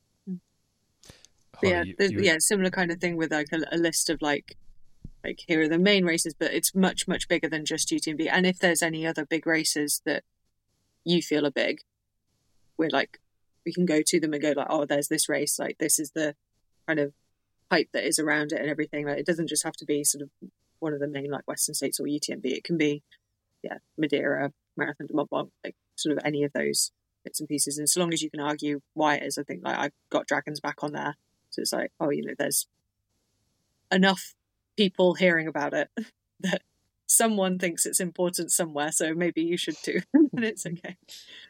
Holly, yeah, you, you... yeah, similar kind of thing with like a, a list of like, like here are the main races, but it's much, much bigger than just U T M B. And if there's any other big races that you feel are big, we're like, we can go to them and go like, oh, there's this race, like this is the kind of hype that is around it and everything. Like it doesn't just have to be sort of one of the main like Western States or U T M B. It can be, yeah, Madeira, Marathon de Mont Blanc, like sort of any of those bits and pieces. And so long as you can argue why it is, I think like I've got Dragon's Back on there. So it's like, oh, you know, there's enough people hearing about it that someone thinks it's important somewhere, so maybe you should too. And it's okay.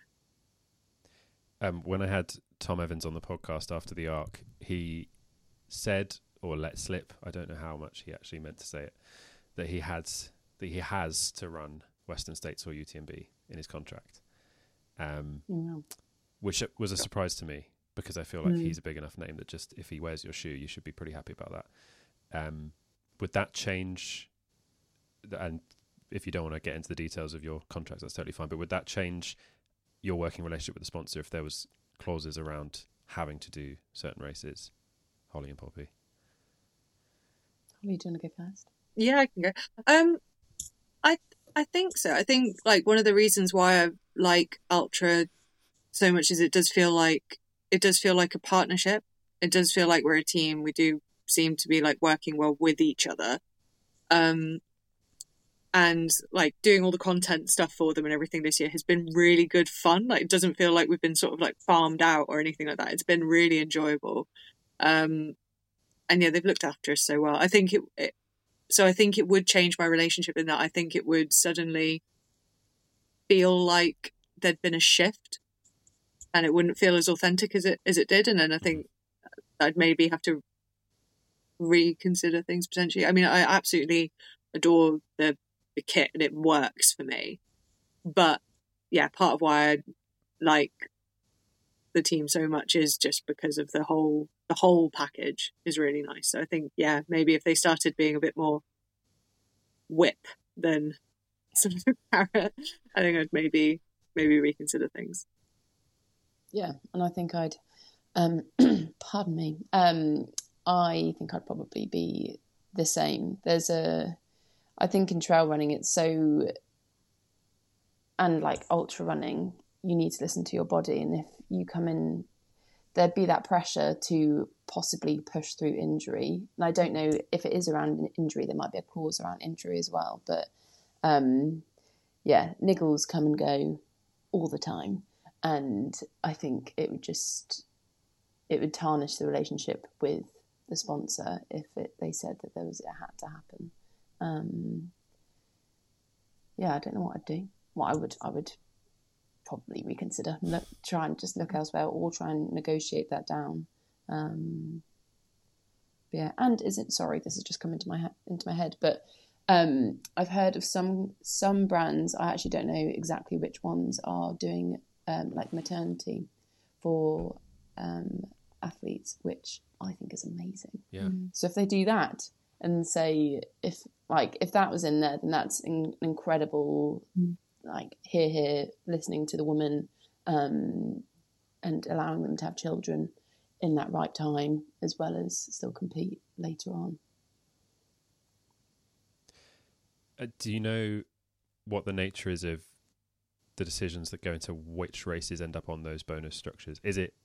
Um, when I had Tom Evans on the podcast after the Arc, he said, or let slip, I don't know how much he actually meant to say it, that he had that he has to run Western States or U T M B in his contract, um, yeah. which was a surprise to me because I feel like mm. he's a big enough name that just if he wears your shoe, you should be pretty happy about that. Um, would that change? And if you don't want to get into the details of your contracts, that's totally fine. But would that change your working relationship with the sponsor if there was clauses around having to do certain races? Holly and Poppy. Holly, do you want to go first? Yeah, I can go. Um, I I think so. I think like one of the reasons why I like Ultra so much is it does feel like it does feel like a partnership. It does feel like we're a team. We do seem to be like working well with each other. Um, and like doing all the content stuff for them and everything this year has been really good fun. Like it doesn't feel like we've been sort of like farmed out or anything like that. It's been really enjoyable. Um, and yeah, they've looked after us so well. I think it, it so I think it would change my relationship in that I think it would suddenly feel like there'd been a shift and it wouldn't feel as authentic as it as it did. And then I think I'd maybe have to reconsider things potentially. I mean, I absolutely adore the the kit and it works for me. But yeah, part of why I like the team so much is just because of the whole the whole package is really nice. So I think yeah, maybe if they started being a bit more whip than sort of carrot, I think I'd maybe maybe reconsider things. Yeah, and I think I'd um pardon me. Um I think I'd probably be the same. There's a I think in trail running it's so, and like ultra running, you need to listen to your body, and if you come in, there'd be that pressure to possibly push through injury. And I don't know if it is around an injury, there might be a clause around injury as well. But um, yeah, niggles come and go all the time. And I think it would just, it would tarnish the relationship with the sponsor if it, they said that there was, it had to happen. Um, yeah, I don't know what I'd do. What I would, I would probably reconsider, look, try and just look elsewhere, or try and negotiate that down. Um, yeah, and is it? Sorry, this has just come into my he- into my head, but um, I've heard of some some brands. I actually don't know exactly which ones are doing um, like maternity for um, athletes, which I think is amazing. Yeah. So if they do that and say if like if that was in there, then that's an incredible. Mm. Like here, here, listening to the woman um, and allowing them to have children in that right time, as well as still compete later on. Uh, do you know what the nature is of the decisions that go into which races end up on those bonus structures? Is it,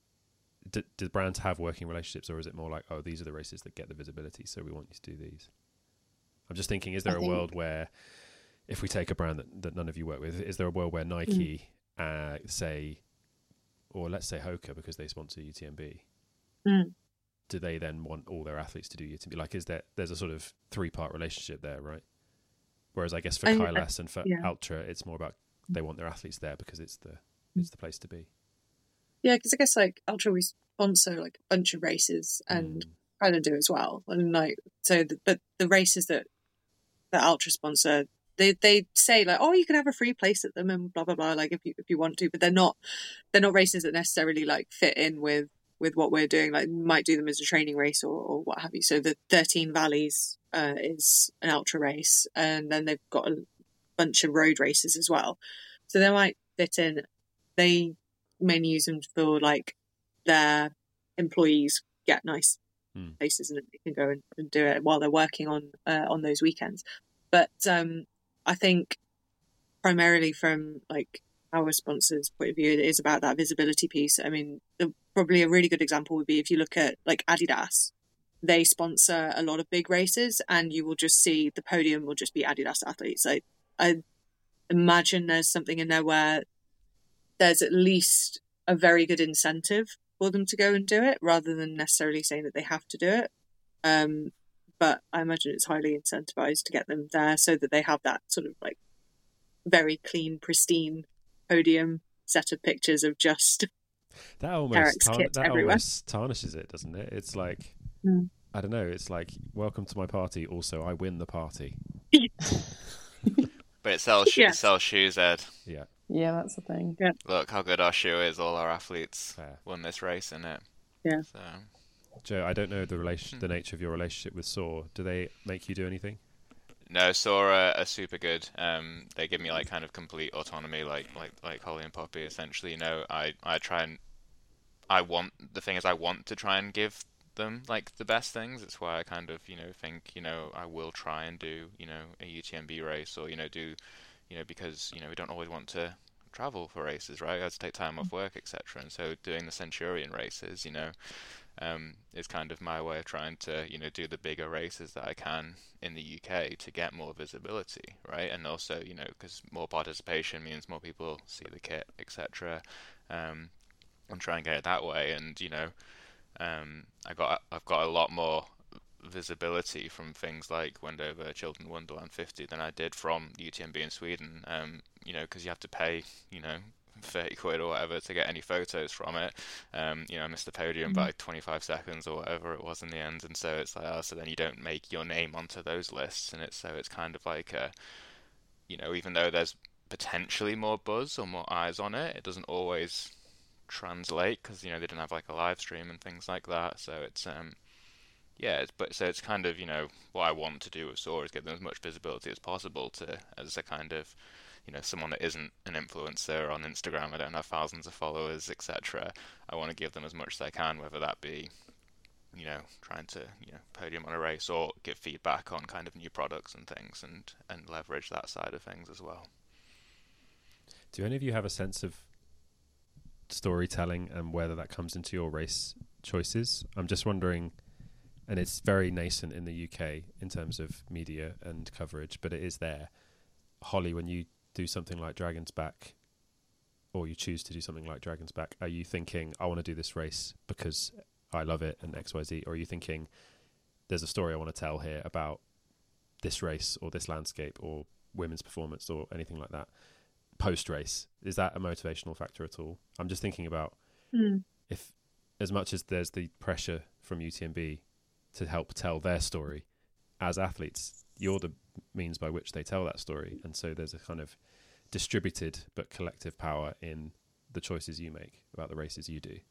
do, do brands have working relationships, or is it more like, oh, these are the races that get the visibility, so we want you to do these? I'm just thinking, is there I a think... world where, if we take a brand that, that none of you work with, is there a world where Nike, mm. uh, say, or let's say Hoka, because they sponsor U T M B, mm. do they then want all their athletes to do U T M B? Like, is there, there's a sort of three-part relationship there, right? Whereas I guess for Kailas and for yeah. Ultra, it's more about they want their athletes there because it's the it's the place to be. Yeah, because I guess like Ultra, we sponsor like a bunch of races, and mm. kind of do as well. And like so, the, but the races that that Ultra sponsor, they they say like, oh, you can have a free place at them and blah blah blah. Like if you if you want to, but they're not they're not races that necessarily like fit in with with what we're doing. Like we might do them as a training race or, or what have you. So the thirteen Valleys uh, is an ultra race, and then they've got a bunch of road races as well. So they might fit in. They mainly use them for like their employees get nice hmm. places and they can go and, and do it while they're working on uh, on those weekends. But um, I think primarily from like our sponsors' point of view, it is about that visibility piece. I mean, the, probably a really good example would be if you look at like Adidas. They sponsor a lot of big races, and you will just see the podium will just be Adidas athletes. I, I imagine there's something in there where there's at least a very good incentive for them to go and do it, rather than necessarily saying that they have to do it. Um, but I imagine it's highly incentivized to get them there so that they have that sort of like very clean, pristine podium set of pictures of just that almost tar- that everywhere. almost tarnishes it, doesn't it? It's like mm. I don't know. It's like, welcome to my party. Also, I win the party. But it sells, yeah. it sells shoes, Ed. Yeah. Yeah, that's the thing. Yeah. Look how good our shoe is. All our athletes Fair. won this race in it. Yeah. So. Joe, I don't know the relation, the nature of your relationship with Soar. Do they make you do anything? No, Soar are, are super good. Um, they give me like kind of complete autonomy, like like like Holly and Poppy. Essentially, you know, I I try and I want the thing is I want to try and give them like the best things. It's why I kind of you know think you know I will try and do you know a U T M B race, or you know do you know because you know we don't always want to travel for races, right? I have to take time off work, et cetera. And so doing the Centurion races, you know, um, is kind of my way of trying to you know do the bigger races that I can in the U K to get more visibility, right? And also you know because more participation means more people see the kit, et cetera. Um, and try and get it that way, and you know. Um, I got I've got a lot more visibility from things like Wendover Children Wonderland fifty than I did from U T M B in Sweden. Um, you know, because you have to pay, you know, thirty quid or whatever to get any photos from it. Um, you know, I missed the podium Mm-hmm. by twenty-five seconds or whatever it was in the end, and so it's like, oh, so then you don't make your name onto those lists, and it's so it's kind of like a, you know, even though there's potentially more buzz or more eyes on it, it doesn't always translate because, you know, they didn't have like a live stream and things like that. So it's um yeah, it's, but so it's kind of, you know, what I want to do with Soar is get them as much visibility as possible to as a kind of, you know, someone that isn't an influencer on Instagram. I don't have thousands of followers, et cetera. I want to give them as much as I can, whether that be, you know, trying to, you know, podium on a race or give feedback on kind of new products and things, and and leverage that side of things as well. Do any of you have a sense of storytelling and whether that comes into your race choices? I'm just wondering, and it's very nascent in the U K in terms of media and coverage, but it is there. Holly, when you do something like Dragon's Back, or you choose to do something like Dragon's Back, are you thinking, I want to do this race because I love it and X Y Z, or are you thinking, there's a story I want to tell here about this race or this landscape or women's performance or anything like that? Post-race, is that a motivational factor at all? I'm just thinking about Mm. if, as much as there's the pressure from U T M B to help tell their story, as athletes, you're the means by which they tell that story, and so there's a kind of distributed but collective power in the choices you make about the races you do.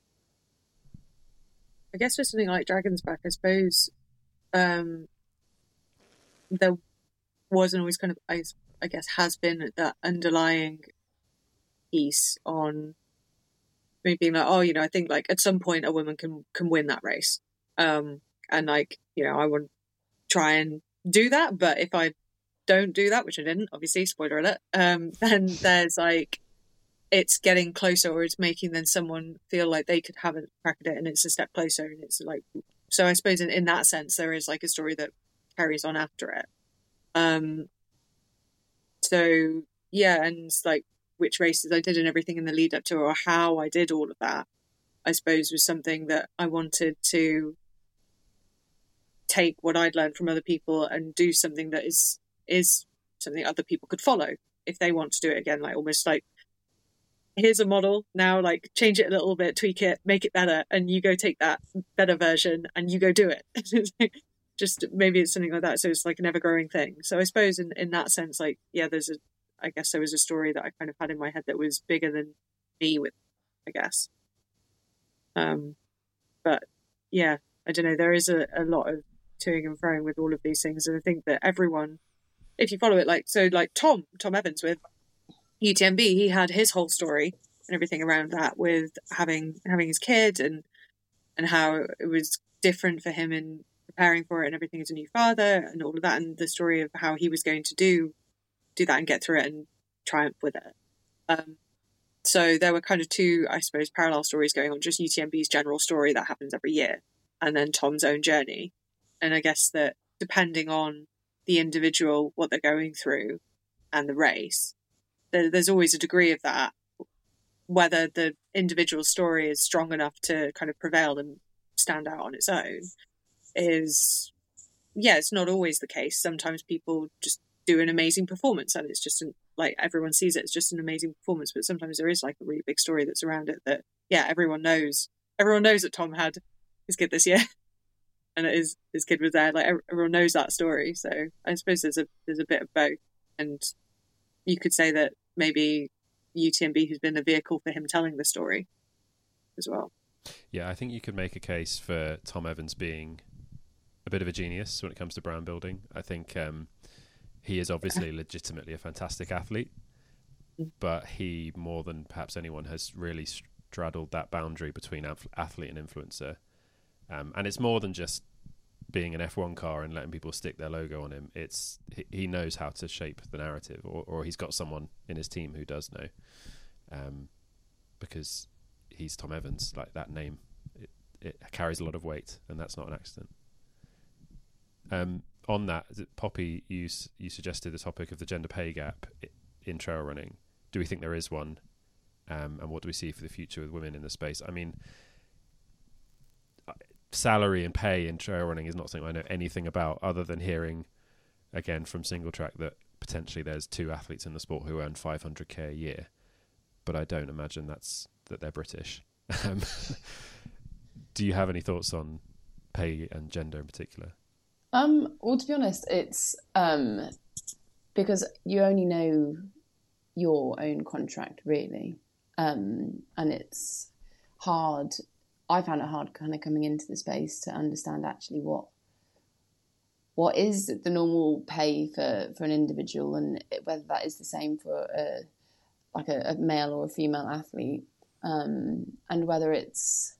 I guess with something like Dragon's Back, I suppose um, there wasn't always kind of, I, I guess, has been that underlying piece on me being like, oh, you know, I think like at some point a woman can can win that race, um, and like, you know, I want to try and do that, but if I don't do that, which I didn't, obviously, spoiler alert, um, then there's like, it's getting closer, or it's making then someone feel like they could have a crack at it, and it's a step closer, and it's like, so I suppose in, in that sense there is like a story that carries on after it. Um, so yeah, and like which races I did and everything in the lead up to, or how I did all of that, I suppose was something that I wanted to take what I'd learned from other people and do something that is is something other people could follow if they want to do it again, like almost like, here's a model now, like change it a little bit, tweak it, make it better, and you go take that better version and you go do it. Just maybe it's something like that. So it's like an ever growing thing. So I suppose in, in that sense, like, yeah, there's a, I guess there was a story that I kind of had in my head that was bigger than me with, I guess. Um, but yeah, I don't know. There is a, a lot of toing and froing with all of these things. And I think that everyone, if you follow it, like, so like Tom, Tom Evans with U T M B, he had his whole story and everything around that with having having his kid and and how it was different for him in preparing for it and everything as a new father and all of that, and the story of how he was going to do do that and get through it and triumph with it. Um, so there were kind of two, I suppose, parallel stories going on, just U T M B's general story that happens every year, and then Tom's own journey. And I guess that depending on the individual, what they're going through, and the race, there's always a degree of that, whether the individual story is strong enough to kind of prevail and stand out on its own is, yeah, it's not always the case. Sometimes people just do an amazing performance and it's just an, like everyone sees it, it's just an amazing performance, but sometimes there is like a really big story that's around it that, yeah, everyone knows. Everyone knows that Tom had his kid this year and his, his kid was there. Like everyone knows that story. So I suppose there's a, there's a bit of both. And you could say that maybe U T M B has been the vehicle for him telling the story as well. Yeah, I think you could make a case for Tom Evans being a bit of a genius when it comes to brand building. I think um, he is obviously legitimately a fantastic athlete, but he, more than perhaps anyone, has really straddled that boundary between athlete and influencer. Um, and it's more than just being an F one car and letting people stick their logo on him. It's he, he knows how to shape the narrative, or, or he's got someone in his team who does know, um, because he's Tom Evans. Like that name, it, it carries a lot of weight, and that's not an accident. Um, on that, Poppy, you you suggested the topic of the gender pay gap in trail running. Do we think there is one, um, and what do we see for the future with women in the space? I mean, salary and pay in trail running is not something I know anything about, other than hearing again from Single Track that potentially there's two athletes in the sport who earn five hundred k a year. but I don't imagine that's that they're British. Um, do you have any thoughts on pay and gender in particular? Um, well, to be honest, it's um, because you only know your own contract, really. Um, and it's hard. I found it hard kind of coming into the space to understand actually what what is the normal pay for, for an individual, and whether that is the same for a, like a, a male or a female athlete, um, and whether it's...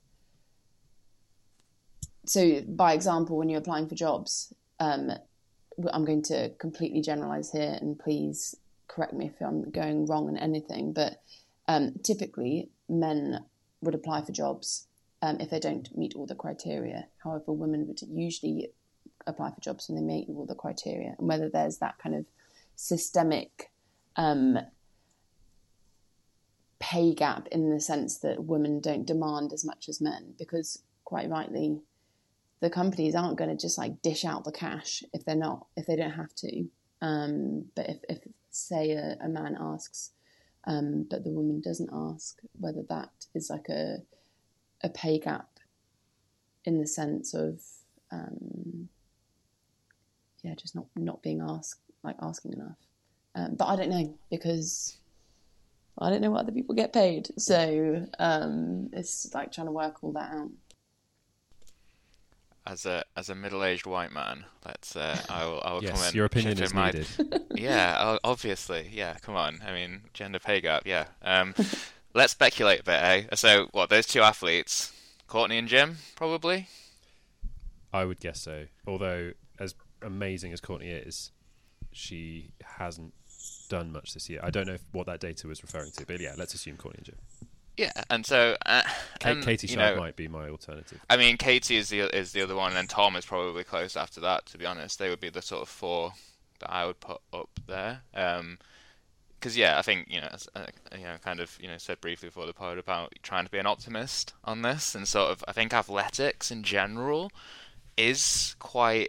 So, by example, when you're applying for jobs, um, I'm going to completely generalise here, and please correct me if I'm going wrong on anything, but um, typically men would apply for jobs um, if they don't meet all the criteria. However, women would usually apply for jobs when they meet all the criteria, and whether there's that kind of systemic um, pay gap in the sense that women don't demand as much as men, because quite rightly, the companies aren't going to just like dish out the cash if they're not, if they don't have to. Um, but if, if say a, a man asks, um, but the woman doesn't ask, whether that is like a a pay gap in the sense of um, yeah, just not not being asked, like asking enough. Um, but I don't know, because I don't know what other people get paid, so um, it's like trying to work all that out. As a as a middle-aged white man, let's uh, I will I will yes, come in. Your opinion shift is in my... needed. Yeah, obviously. Yeah, come on. I mean, gender pay gap. Yeah. Um, let's speculate a bit, eh? So, what? Those two athletes, Courtney and Jim, probably. I would guess so. Although, as amazing as Courtney is, she hasn't done much this year. I don't know if, what that data was referring to, but yeah, let's assume Courtney and Jim. Yeah, and so uh, Kate, and, Katie you Sharp know, might be my alternative. I mean, Katie is the is the other one, and Tom is probably close after that. To be honest, they would be the sort of four that I would put up there. Um, because yeah, I think you know, as, uh, you know, kind of you know, said briefly before the pod about trying to be an optimist on this, and sort of I think athletics in general is quite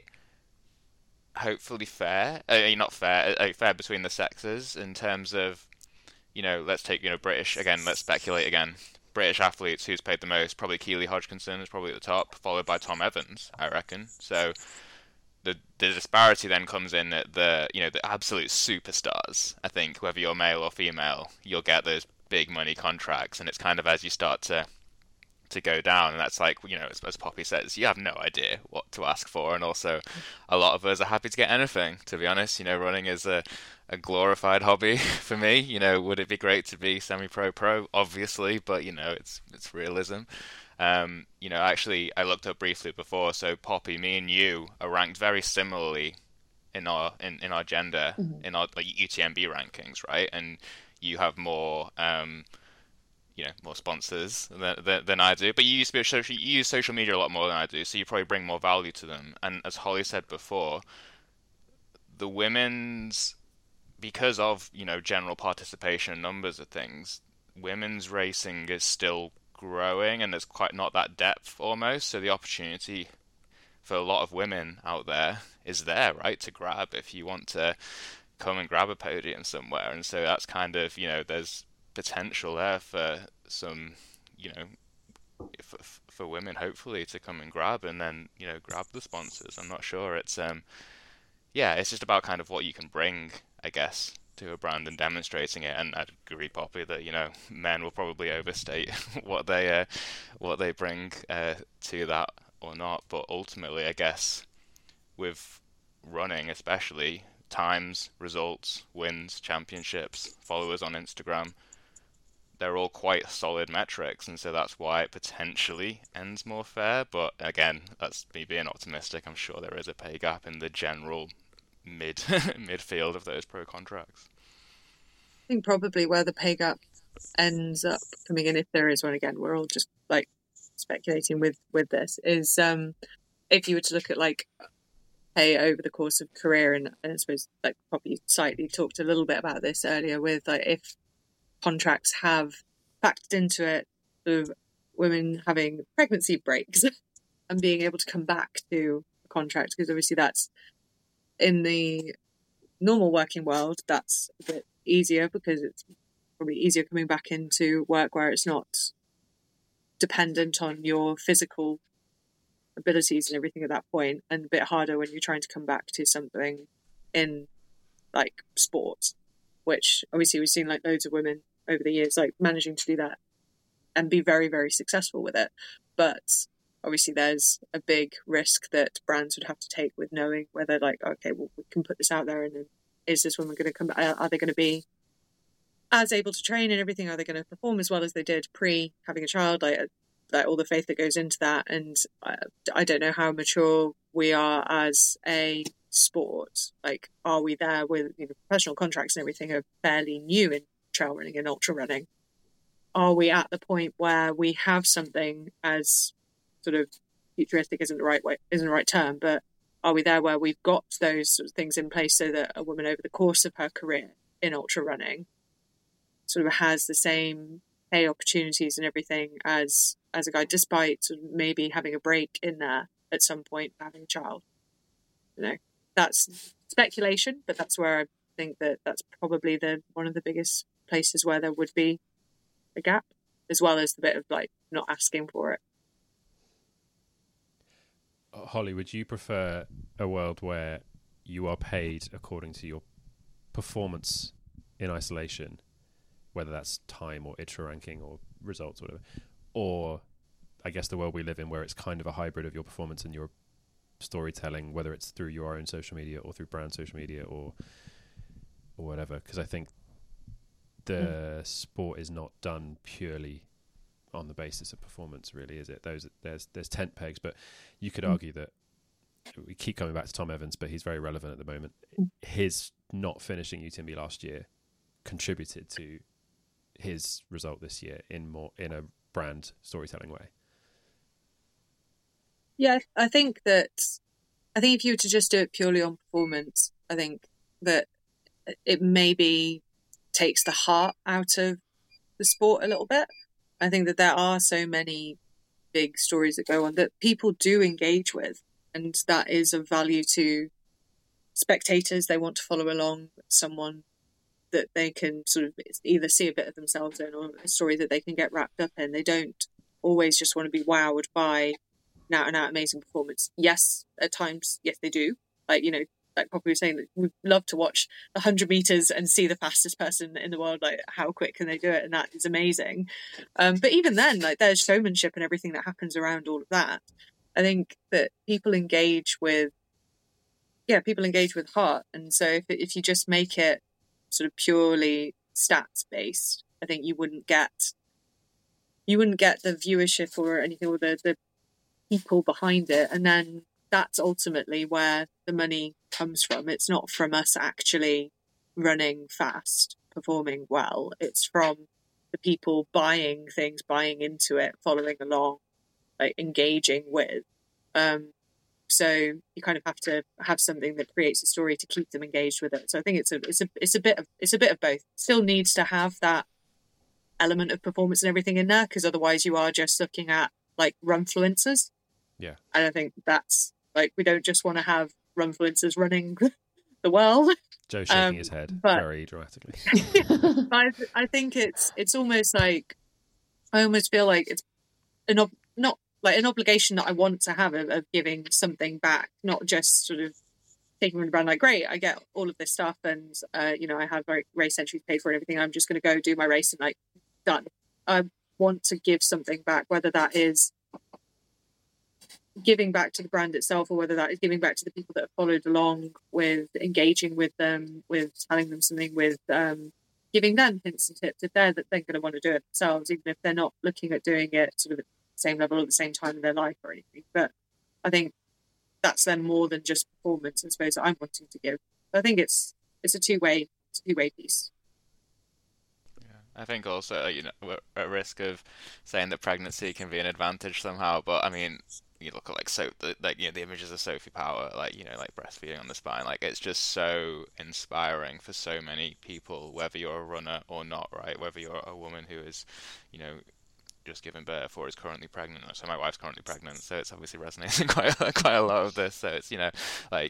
hopefully fair. Uh, not fair, uh, fair between the sexes in terms of. You know, let's take, you know, British, again, let's speculate again. British athletes, who's paid the most? Probably Keely Hodgkinson is probably at the top, followed by Tom Evans, I reckon. So the the disparity then comes in at the, you know, the absolute superstars. I think, whether you're male or female, you'll get those big money contracts. And it's kind of as you start to to go down, and that's like, you know, as, as Poppy says, you have no idea what to ask for. And also, a lot of us are happy to get anything, to be honest. You know, running is a a glorified hobby for me. You know, would it be great to be semi-pro pro? Obviously, but you know, it's it's realism. Um, you know, actually, I looked up briefly before. So Poppy, me and you are ranked very similarly in our in, in our gender, mm-hmm. in our like U T M B rankings, right? And you have more, um, you know, more sponsors than, than than I do. But you use social you use social media a lot more than I do, so you probably bring more value to them. And as Holly said before, the women's because of, you know, general participation and numbers of things, women's racing is still growing, and there's quite not that depth almost. So the opportunity for a lot of women out there is there, right, to grab if you want to come and grab a podium somewhere. And so that's kind of, you know, there's potential there for some, you know, for, for women hopefully to come and grab and then, you know, grab the sponsors. I'm not sure. It's um yeah, it's just about kind of what you can bring, I guess, to a brand and demonstrating it. And I'd agree, Poppy, that, you know, men will probably overstate what they uh, what they bring uh, to that or not. But ultimately, I guess, with running especially, times, results, wins, championships, followers on Instagram, they're all quite solid metrics. And so that's why it potentially ends more fair. But again, that's me being optimistic. I'm sure there is a pay gap in the general mid midfield of those pro contracts. I think probably where the pay gap ends up coming in, if there is one, again, we're all just like speculating with with this, is um if you were to look at like pay over the course of career, and, and I suppose like probably slightly talked a little bit about this earlier with like if contracts have factored into it sort of women having pregnancy breaks and being able to come back to a contract, because obviously that's in the normal working world, that's a bit easier because it's probably easier coming back into work where it's not dependent on your physical abilities and everything at that point, and a bit harder when you're trying to come back to something in like sports, which obviously we've seen like loads of women over the years like managing to do that and be very, very successful with it. But obviously there's a big risk that brands would have to take with knowing whether like, okay, well, we can put this out there, and then is this woman going to come back? Are they going to be as able to train and everything? Are they going to perform as well as they did pre having a child? Like, like all the faith that goes into that. And I, I don't know how mature we are as a sport. Like, are we there with, you know, professional contracts and everything are fairly new in trail running and ultra running? Are we at the point where we have something as sort of futuristic isn't the right way, isn't the right term, but are we there where we've got those sort of things in place so that a woman over the course of her career in ultra running sort of has the same pay opportunities and everything as as a guy, despite sort of maybe having a break in there at some point, having a child? You know, that's speculation, but that's where I think that that's probably the one of the biggest places where there would be a gap, as well as the bit of like not asking for it. Holly, would you prefer a world where you are paid according to your performance in isolation, whether that's time or I T R A ranking or results or whatever, or I guess the world we live in where it's kind of a hybrid of your performance and your storytelling, whether it's through your own social media or through brand social media or or whatever? Because I think the mm. sport is not done purely on the basis of performance, really, is it? Those there's there's tent pegs, but you could mm. argue that we keep coming back to Tom Evans, but he's very relevant at the moment. Mm. His not finishing U T M B last year contributed to his result this year in more in a brand storytelling way. Yeah, I think that I think if you were to just do it purely on performance, I think that it maybe takes the heart out of the sport a little bit. I think that there are so many big stories that go on that people do engage with, and that is of value to spectators. They want to follow along someone that they can sort of either see a bit of themselves in or a story that they can get wrapped up in. They don't always just want to be wowed by an out and out amazing performance. Yes, at times, yes, they do. Like, you know, like Poppy was saying, we'd love to watch one hundred meters and see the fastest person in the world. Like, how quick can they do it? And that is amazing. Um, but even then, like, there's showmanship and everything that happens around all of that. I think that people engage with, yeah, people engage with heart. And so if if you just make it sort of purely stats based, I think you wouldn't get, you wouldn't get the viewership or anything, or the, the people behind it. And then that's ultimately where the money comes from. It's not from us actually running fast, performing well. It's from the people buying things, buying into it, following along, like engaging with. Um, so you kind of have to have something that creates a story to keep them engaged with it. So I think it's a it's a it's a bit of it's a bit of both. Still needs to have that element of performance and everything in there, because otherwise you are just looking at like runfluencers. Yeah, and I think that's like, we don't just want to have runfluencers running the world. Joe shaking um, his head but, very dramatically. I, I think it's it's almost like, I almost feel like it's an ob- not like an obligation that I want to have of, of giving something back, not just sort of taking from the brand like, great, I get all of this stuff, and uh, you know, I have like race entries paid for and everything. I'm just going to go do my race and like done. I want to give something back, whether that is giving back to the brand itself, or whether that is giving back to the people that have followed along with engaging with them, with telling them something, with um, giving them hints and tips if they're that they're going to want to do it themselves, even if they're not looking at doing it sort of at the same level at the same time in their life or anything. But I think that's then more than just performance, I suppose, that I'm wanting to give. I think it's it's a two way it's a two way piece. I think also, you know, we're at risk of saying that pregnancy can be an advantage somehow, but I mean, you look at like so like you know the images of Sophie Power, like, you know, like breastfeeding on the spine, like it's just so inspiring for so many people, whether you're a runner or not, right? Whether you're a woman who is, you know, just given birth or is currently pregnant. So my wife's currently pregnant, so it's obviously resonating quite a, quite a lot of this. So it's, you know, like,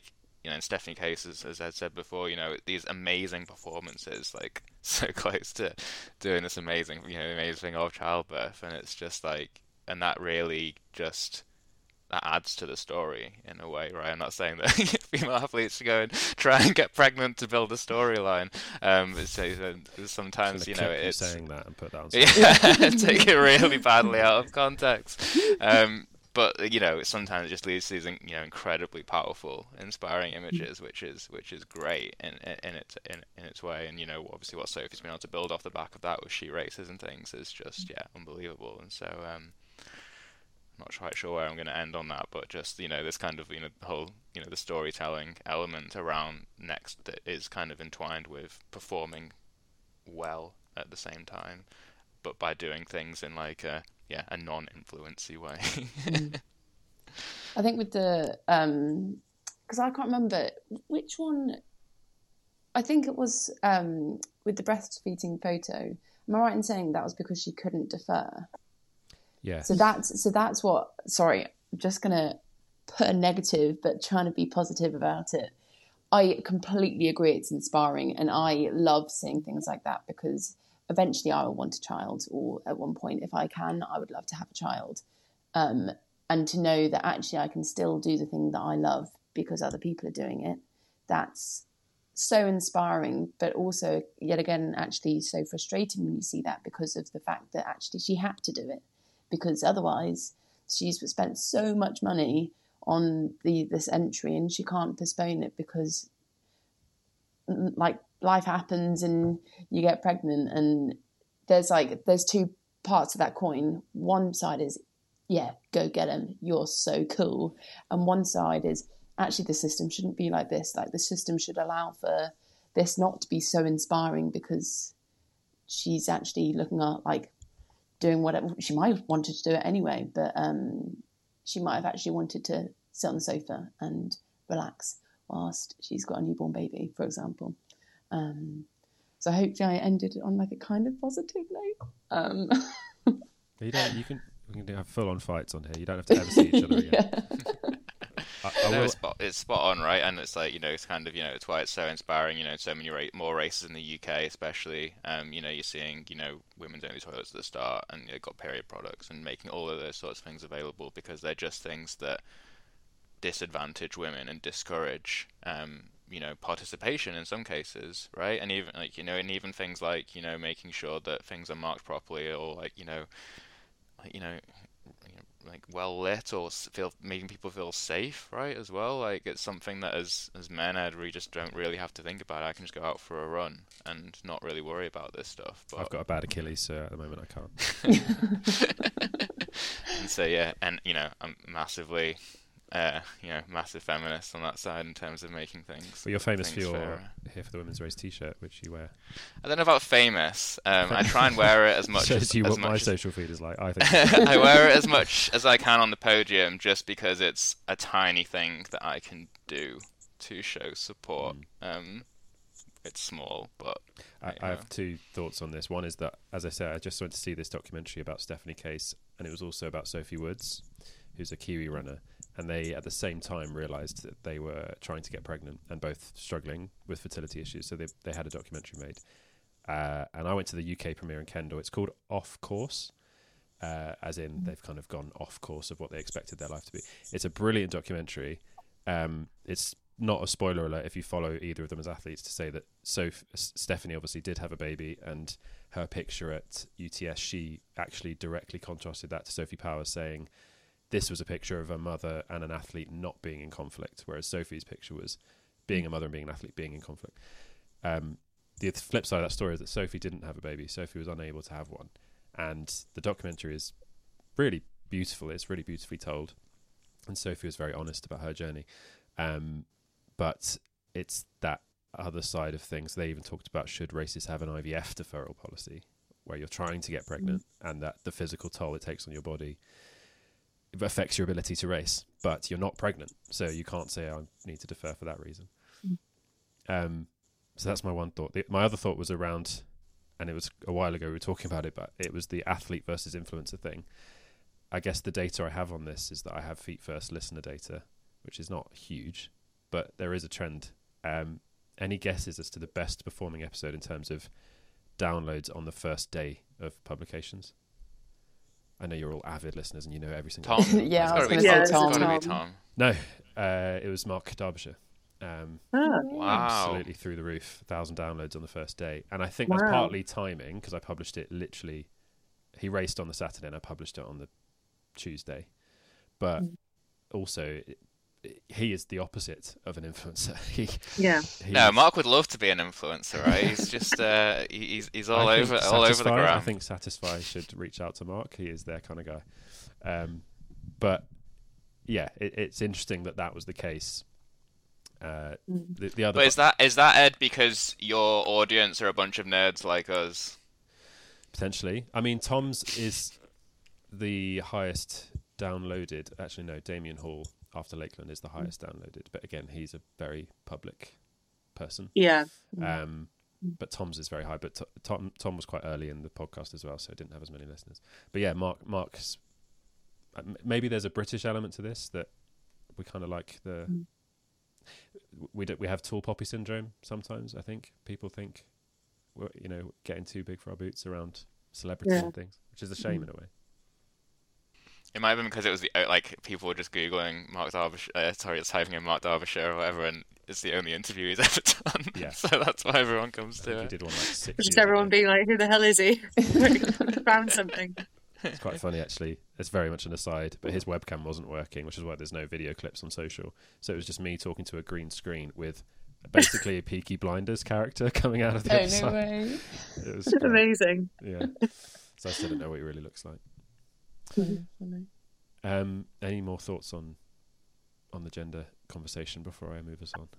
you know, in Stephanie Case, as, as Ed said before, you know, these amazing performances, like so close to doing this amazing, you know, amazing thing of childbirth, and it's just like, and that really just that adds to the story in a way, right? I'm not saying that female athletes should go and try and get pregnant to build a storyline. Um, so sometimes, you know, it's saying that and put that on. Yeah, take it really badly out of context. Um, but you know, sometimes it just leads to these, you know, incredibly powerful, inspiring images, which is which is great in in, in its in, in its way. And you know, obviously, what Sophie's been able to build off the back of that with she races and things is just yeah, unbelievable. And so. Um, Not quite sure where I'm going to end on that, but just, you know, this kind of, you know, whole, you know, the storytelling element around Next that is kind of entwined with performing well at the same time, but by doing things in like a, yeah, a non-influency way. mm. I think with the, um, because I can't remember which one, I think it was um, with the breastfeeding photo. Am I right in saying that was because she couldn't defer? Yeah. So that's so that's what. Sorry, I'm just gonna put a negative, but trying to be positive about it. I completely agree. It's inspiring, and I love seeing things like that because eventually I will want a child, or at one point, if I can, I would love to have a child. Um, and to know that actually I can still do the thing that I love because other people are doing it. That's so inspiring, but also yet again actually so frustrating when you see that because of the fact that actually she had to do it. Because otherwise she's spent so much money on the this entry and she can't postpone it because like life happens and you get pregnant, and there's like there's two parts of that coin. One side is, yeah, go get him, you're so cool. And one side is, actually the system shouldn't be like this. Like the system should allow for this not to be so inspiring because she's actually looking at like doing whatever she might have wanted to do it anyway, but um, she might have actually wanted to sit on the sofa and relax whilst she's got a newborn baby, for example. Um, so hopefully I ended it on like a kind of positive note. Um. You don't. You can. We can have full-on fights on here. You don't have to ever see each other again. Yeah. I, I no, it's, spot, it's spot on, right? And it's like, you know, it's kind of, you know, it's why it's so inspiring, you know, so many ra- more races in the U K especially. Um, you know, you're seeing, you know, women's only toilets at the start, and you've got period products, and making all of those sorts of things available because they're just things that disadvantage women and discourage, um, you know, participation in some cases, right? And even like, you know, and even things like, you know, making sure that things are marked properly, or like, you know, like, you know, like well lit, or feel making people feel safe, right, as well. Like it's something that as as men, Ed, we just don't really have to think about. I can just go out for a run and not really worry about this stuff. But I've got a bad Achilles, so at the moment I can't. And so yeah, and you know, I'm massively uh you know massive feminist on that side in terms of making things. But you're famous for your fairer. Here for the Women's Race t-shirt, which you wear. I don't know about famous. Um, I try and wear it as much Shows as you as what much my as, social feed is like. I think I wear it as much as I can on the podium, just because it's a tiny thing that I can do to show support. Mm. Um, it's small, but I, I have two thoughts on this. One is that, as I said, I just went to see this documentary about Stephanie Case, and it was also about Sophie Woods, who's a Kiwi runner. And they, at the same time, realised that they were trying to get pregnant and both struggling with fertility issues. So they they had a documentary made. Uh, and I went to the U K premiere in Kendal. It's called Off Course, uh, as in they've kind of gone off course of what they expected their life to be. It's a brilliant documentary. Um, it's not a spoiler alert if you follow either of them as athletes to say that Soph- Stephanie obviously did have a baby, and her picture at U T S, she actually directly contrasted that to Sophie Powers, saying this was a picture of a mother and an athlete not being in conflict, whereas Sophie's picture was being a mother and being an athlete being in conflict. Um, the flip side of that story is that Sophie didn't have a baby. Sophie was unable to have one. And the documentary is really beautiful. It's really beautifully told. And Sophie was very honest about her journey. Um, but it's that other side of things. They even talked about, should races have an I V F deferral policy, where you're trying to get pregnant mm. and that the physical toll it takes on your body affects your ability to race, but you're not pregnant, so you can't say I need to defer for that reason. Mm. Um, so that's my one thought. The, my other thought was around, and it was a while ago we were talking about it, but it was the athlete versus influencer thing. I guess the data I have on this is that I have Feet First listener data, which is not huge, but there is a trend. Um, any guesses as to the best performing episode in terms of downloads on the first day of publications? I know you're all avid listeners and you know every single. Tom. Yeah, It's I was gotta be gonna say Tom. Tom. It's gotta be Tom. Tom. No, uh, it was Mark Derbyshire. Um, Ah, Wow. Absolutely through the roof, a thousand downloads on the first day, and I think that's Wow. partly timing because I published it literally. He raced on the Saturday and I published it on the Tuesday, but Mm. also it, it, he is the opposite of an influencer. he, yeah. he No, is- Mark would love to be an influencer, right? He's just uh, he- he's he's all I think over all over the Satisfy- I gram. think Satisfy should reach out to Mark. He is their kind of guy. Um, but yeah, it, it's interesting that that was the case. Uh, Mm. the, the other, But is that is that Ed because your audience are a bunch of nerds like us? potentially, I mean, Tom's is the highest downloaded. Actually, no, Damien Hall after Lakeland is the highest downloaded. But again, he's a very public person. Yeah. Um, but Tom's is very high. But t- Tom Tom was quite early in the podcast as well, so it didn't have as many listeners. But yeah, Mark Mark's uh, m- maybe there's a British element to this that we kind of like the. Mm. We do, we have tall poppy syndrome sometimes. I think people think we're, you know, getting too big for our boots around celebrity Yeah. and things, which is a shame in a way. It might have been because it was the uh, like people were just googling Mark Derbyshire. Uh, sorry, it's typing in Mark Derbyshire or whatever, and it's the only interview he's ever done. Yeah. So that's why everyone comes I to think he it. did one like six Just years everyone ago. being like, who the hell is he? Found something. It's quite funny actually. It's very much an aside, but his webcam wasn't working, which is why there's no video clips on social. So it was just me talking to a green screen with basically a Peaky Blinders character coming out of the Oh, other no side. way. It was It's great. amazing. Yeah. So I still don't know what he really looks like. Funny. Um, any more thoughts on on the gender conversation before I move us on?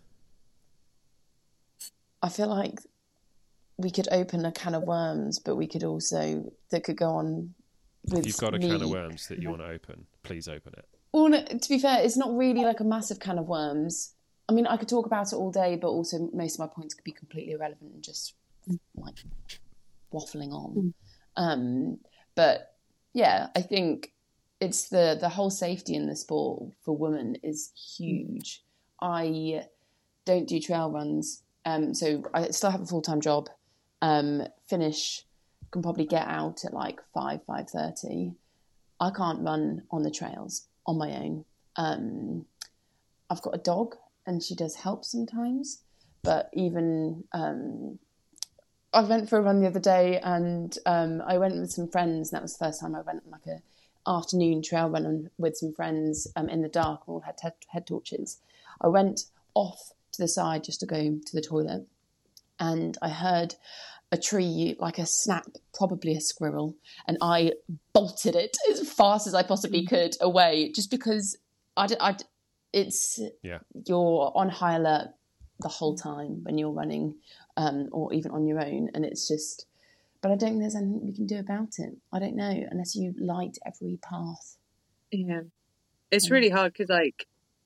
I feel like we could open a can of worms, but we could also, that could go on with If you've got a me. can of worms that you want to open, please open it. Well, no, to be fair, it's not really like a massive can of worms. I mean, I could talk about it all day, but also most of my points could be completely irrelevant and just like waffling on. Um, but yeah, I think it's the the whole safety in the sport for women is huge. I don't do trail runs, um, so I still have a full time job. Um, finish, can probably get out at like five five thirty. I can't run on the trails on my own. Um, I've got a dog, and she does help sometimes. But even um, I went for a run the other day, and um, I went with some friends, and that was the first time I went on like a afternoon trail run with some friends um, in the dark. We all had head, head torches. I went off to the side just to go to the toilet, and I heard a tree, like a snap, probably a squirrel, and I bolted it as fast as I possibly could away, just because I, I it's Yeah. you're on high alert the whole time when you're running, um, or even on your own, and it's just. But I don't think there's anything we can do about it. I don't know, unless you light every path. Yeah. It's Mm. really hard because, like,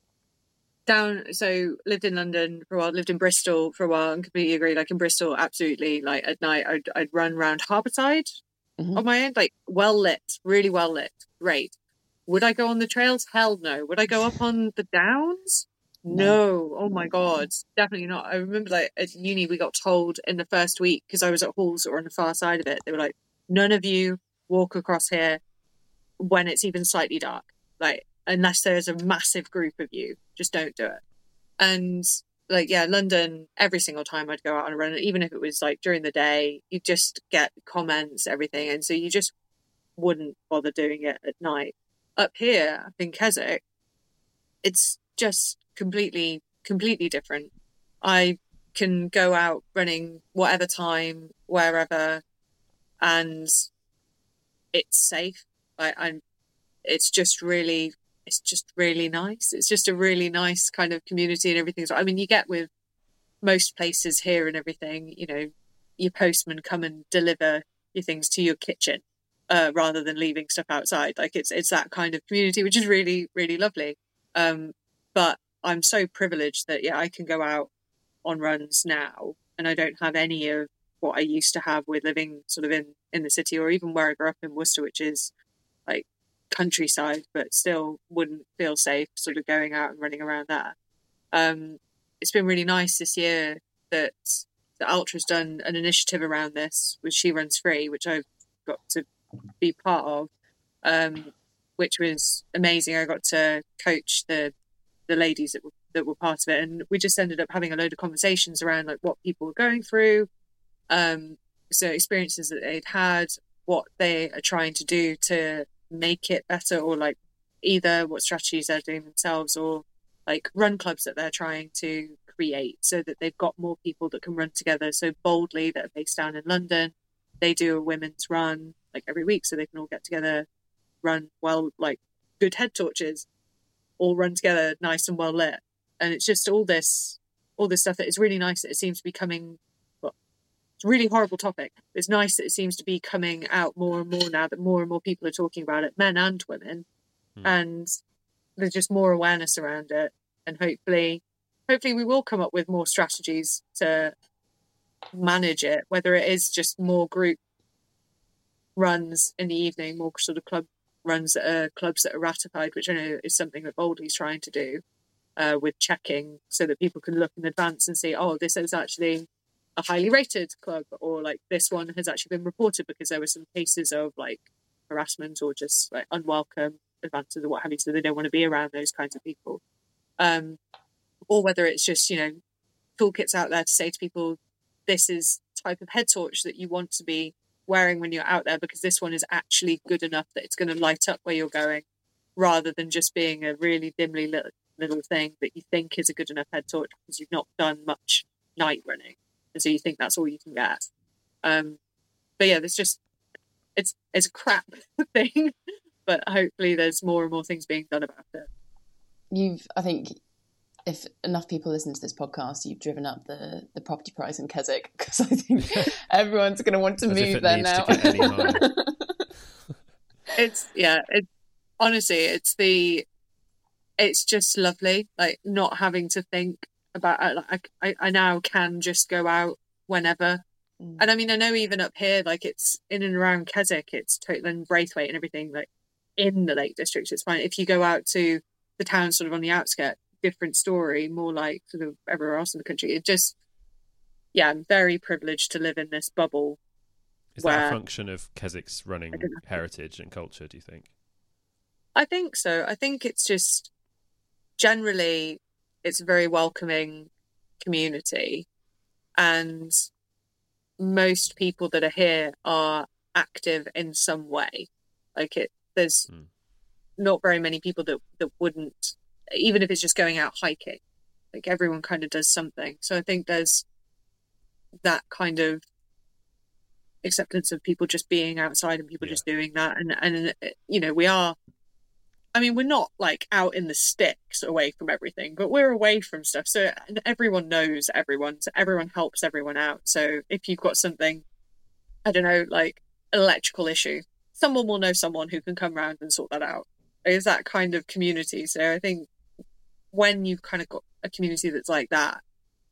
down, so lived in London for a while, lived in Bristol for a while, and completely agree. Like, in Bristol, absolutely, like, at night, I'd, I'd run around Harbourside Mhm. on my own, like, well lit, really well lit. Great. Would I go on the trails? Hell no. Would I go up on the downs? No. Oh my God. Definitely not. I remember, like, at uni, we got told in the first week, because I was at halls that were on the far side of it, they were like, none of you walk across here when it's even slightly dark. Like, unless there's a massive group of you, just don't do it. And like, yeah, London, every single time I'd go out on a run, even if it was like during the day, you just get comments, everything. And so you just wouldn't bother doing it at night. Up here in Keswick, it's just completely, completely different. I can go out running whatever time, wherever, and it's safe. Like, I'm, it's just really, it's just really nice. It's just a really nice kind of community and everything. So, I mean, you get with most places here and everything, you know, your postman come and deliver your things to your kitchen, uh, rather than leaving stuff outside. Like, it's, it's that kind of community, which is really, really lovely. Um, but I'm so privileged that, yeah, I can go out on runs now, and I don't have any of what I used to have with living sort of in, in the city, or even where I grew up in Worcester, which is like countryside, but still wouldn't feel safe sort of going out and running around there. Um, it's been really nice this year that the Ultra's done an initiative around this, which She Runs Free, which I've got to be part of, um, which was amazing. I got to coach the the ladies that were that were part of it, and we just ended up having a load of conversations around like what people were going through, um, so experiences that they'd had, what they are trying to do to make it better, or like either what strategies they're doing themselves, or like run clubs that they're trying to create so that they've got more people that can run together. So Boldly, that are based down in London, they do a women's run like every week, so they can all get together, run well, like good head torches, all run together, nice and well lit. And it's just all this, all this stuff that is really nice that it seems to be coming. Well, it's a really horrible topic. It's nice that it seems to be coming out more and more now, that more and more people are talking about it, men and women, mm. and there's just more awareness around it. And hopefully, hopefully we will come up with more strategies to manage it, whether it is just more group runs in the evening, more sort of club runs that are clubs that are ratified, which I know is something that Boldly's trying to do, uh, with checking, so that people can look in advance and see, oh, this is actually a highly rated club, or like this one has actually been reported because there were some cases of like harassment or just like unwelcome advances or what have you, so they don't want to be around those kinds of people. Um, or whether it's just, you know, toolkits out there to say to people, this is the type of head torch that you want to be wearing when you're out there, because this one is actually good enough that it's going to light up where you're going, rather than just being a really dimly lit little thing that you think is a good enough head torch because you've not done much night running, and so you think that's all you can get. Um, but yeah, there's just it's it's a crap thing, but hopefully there's more and more things being done about it. You've, I think, if enough people listen to this podcast, you've driven up the, the property price in Keswick, because I think everyone's going to want to As move there now. It's yeah, it, honestly, it's the it's just lovely, like not having to think about. Like I, I now can just go out whenever, mm. and I mean I know even up here, like it's in and around Keswick, it's totally and Braithwaite and everything, like in the Lake District, it's fine. If you go out to the town sort of on the outskirts, different story, more like sort of everywhere else in the country. It just, yeah, I'm very privileged to live in this bubble. Is that a function of Keswick's running heritage and culture, do you think? I think so. I think it's just generally it's a very welcoming community, and most people that are here are active in some way. Like it, there's mm. not very many people that, that wouldn't, even if it's just going out hiking, like everyone kind of does something. So I think there's that kind of acceptance of people just being outside and people yeah. just doing that. And, and, you know, we are, I mean, we're not like out in the sticks away from everything, but we're away from stuff. So everyone knows everyone, so everyone helps everyone out. So if you've got something, I don't know, like an electrical issue, someone will know someone who can come around and sort that out. Is that kind of community. So I think when you've kind of got a community that's like that,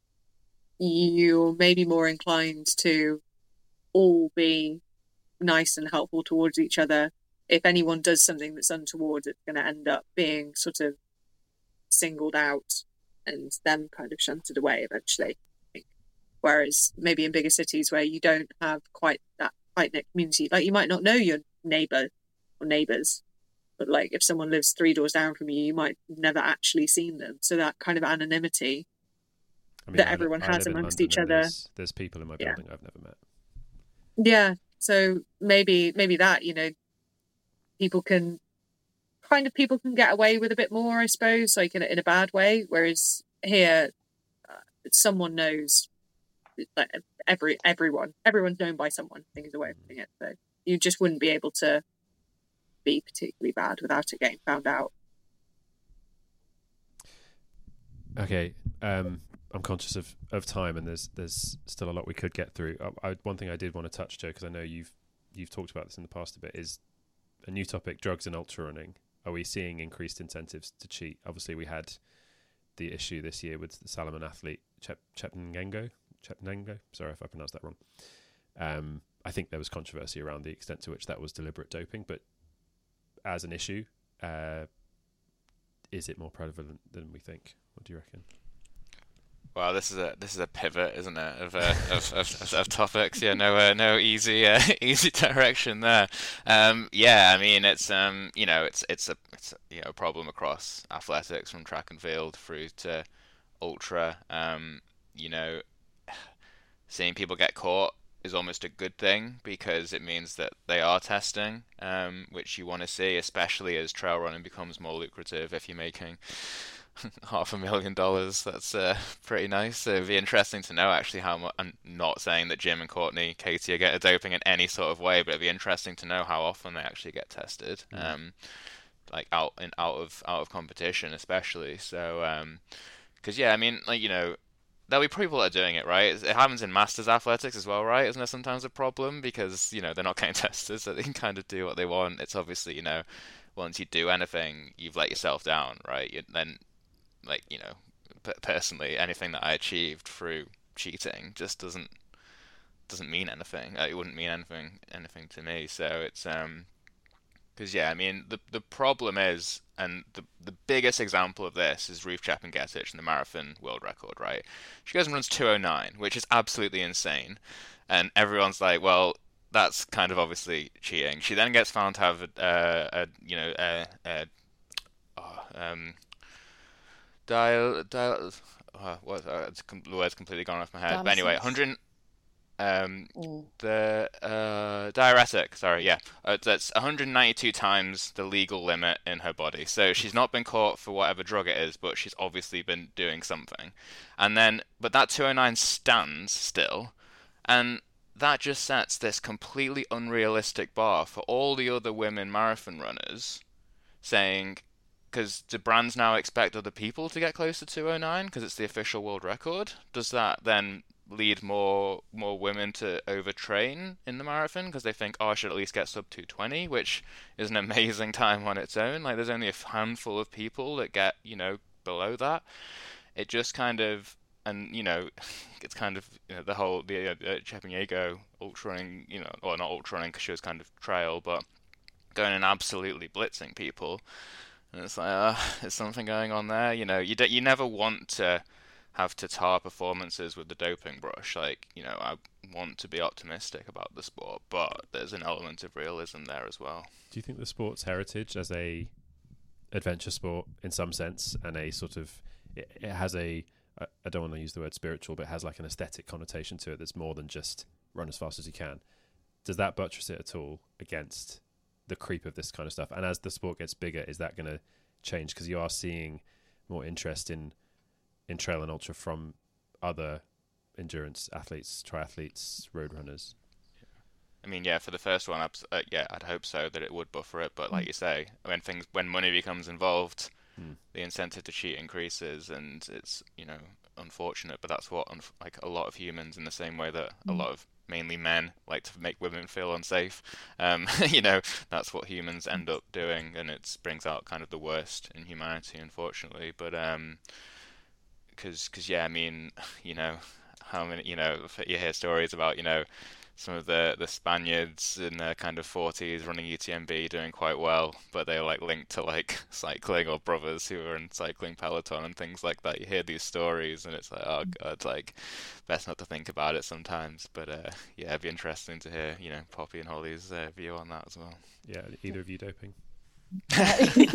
you're maybe more inclined to all be nice and helpful towards each other. If anyone does something that's untoward, it's going to end up being sort of singled out and then kind of shunted away eventually. I think. Whereas maybe in bigger cities where you don't have quite that tight-knit community, like you might not know your neighbour or neighbours, but like if someone lives three doors down from you, you might never actually seen them. So that kind of anonymity I mean, that I everyone has amongst each other. There's, there's people in my building yeah. I've never met. Yeah. So maybe maybe that, you know, people can kind of people can get away with a bit more, I suppose, like in a, in a bad way. Whereas here, uh, someone knows, like every everyone, everyone's known by someone. I think is the way of putting it. So you just wouldn't be able to be particularly bad without it getting found out. Okay, um, I'm conscious of, of time, and there's there's still a lot we could get through. I, I, one thing I did want to touch, Joe, because I know you've you've talked about this in the past a bit, is a new topic: drugs and ultra running. Are we seeing increased incentives to cheat? Obviously, we had the issue this year with the Salomon athlete Chep Chepngengo. Chepngengo. Sorry if I pronounced that wrong. Um, I think there was controversy around the extent to which that was deliberate doping, but as an issue, uh, is it more prevalent than we think? What do you reckon? Wow, this is a this is a pivot, isn't it, of uh, of, of of topics? Yeah, no uh, no easy uh, easy direction there. Um, yeah, I mean it's um you know it's it's a it's a, you know problem across athletics from track and field through to ultra. Um, you know, seeing people get caught is almost a good thing because it means that they are testing, um, which you want to see, especially as trail running becomes more lucrative. If you're making half a million dollars, that's uh, pretty nice. So it'd be interesting to know actually how much. I'm not saying that Jim and Courtney, Katie are getting doping in any sort of way, but it'd be interesting to know how often they actually get tested, mm. um, like out in out of out of competition, especially. So, um, because yeah, I mean, like you know. There'll be people that are doing it, right? It happens in masters athletics as well, right? Isn't there sometimes a problem because, you know, they're not getting tested, so they can kind of do what they want. It's obviously, you know, once you do anything, you've let yourself down, right? You, then, like, you know, personally, anything that I achieved through cheating just doesn't doesn't mean anything. It wouldn't mean anything anything to me. So it's um, because yeah, I mean, the the problem is. And the the biggest example of this is Ruth Chepngetich in the marathon world record, right? She goes and runs two oh nine, which is absolutely insane. And everyone's like, well, that's kind of obviously cheating. She then gets found to have a, uh, a you know, a, a oh, um, dial, dial, oh, what, uh, it's, the word's completely gone off my head. Dialysis. But anyway, one hundred, um, Mm. the uh, diuretic, sorry, yeah, uh, that's one hundred ninety-two times the legal limit in her body. So she's not been caught for whatever drug it is, but she's obviously been doing something. And then, but that two oh nine stands still, and that just sets this completely unrealistic bar for all the other women marathon runners, saying, because do brands now expect other people to get close to two oh nine because it's the official world record? Does that then lead more more women to overtrain in the marathon because they think, oh, I should at least get sub two twenty, which is an amazing time on its own. Like, there's only a handful of people that get, you know, below that. It just kind of, and, you know, it's kind of, you know, the whole, the uh, Chepngetich ultra running, you know, or not ultra running because she was kind of trail, but going and absolutely blitzing people. And it's like, uh, there's something going on there. You know, you don't, you never want to have to tar performances with the doping brush. Like, you know, I want to be optimistic about the sport, but there's an element of realism there as well. Do you think the sport's heritage as a adventure sport in some sense, and a sort of, it, it has a, I don't want to use the word spiritual, but it has like an aesthetic connotation to it that's more than just run as fast as you can. Does that buttress it at all against the creep of this kind of stuff? And as the sport gets bigger, is that going to change? Because you are seeing more interest in in trail and ultra from other endurance athletes, triathletes, road runners. I mean, yeah, for the first one, uh, yeah, I'd hope so that it would buffer it. But like you say, when things, when money becomes involved, mm. the incentive to cheat increases, and it's, you know, unfortunate. But that's what like a lot of humans, in the same way that mm. a lot of mainly men like to make women feel unsafe. Um, you know, that's what humans end up doing, and it brings out kind of the worst in humanity, unfortunately. But um. Because, cause, yeah, I mean, you know, how many, you know, you hear stories about, you know, some of the, the Spaniards in their kind of forties running U T M B doing quite well, but they're like linked to like cycling, or brothers who are in cycling peloton and things like that. You hear these stories and it's like, oh God, like, best not to think about it sometimes. But uh, yeah, it'd be interesting to hear, you know, Poppy and Holly's uh, view on that as well. Yeah, either of you doping? yeah,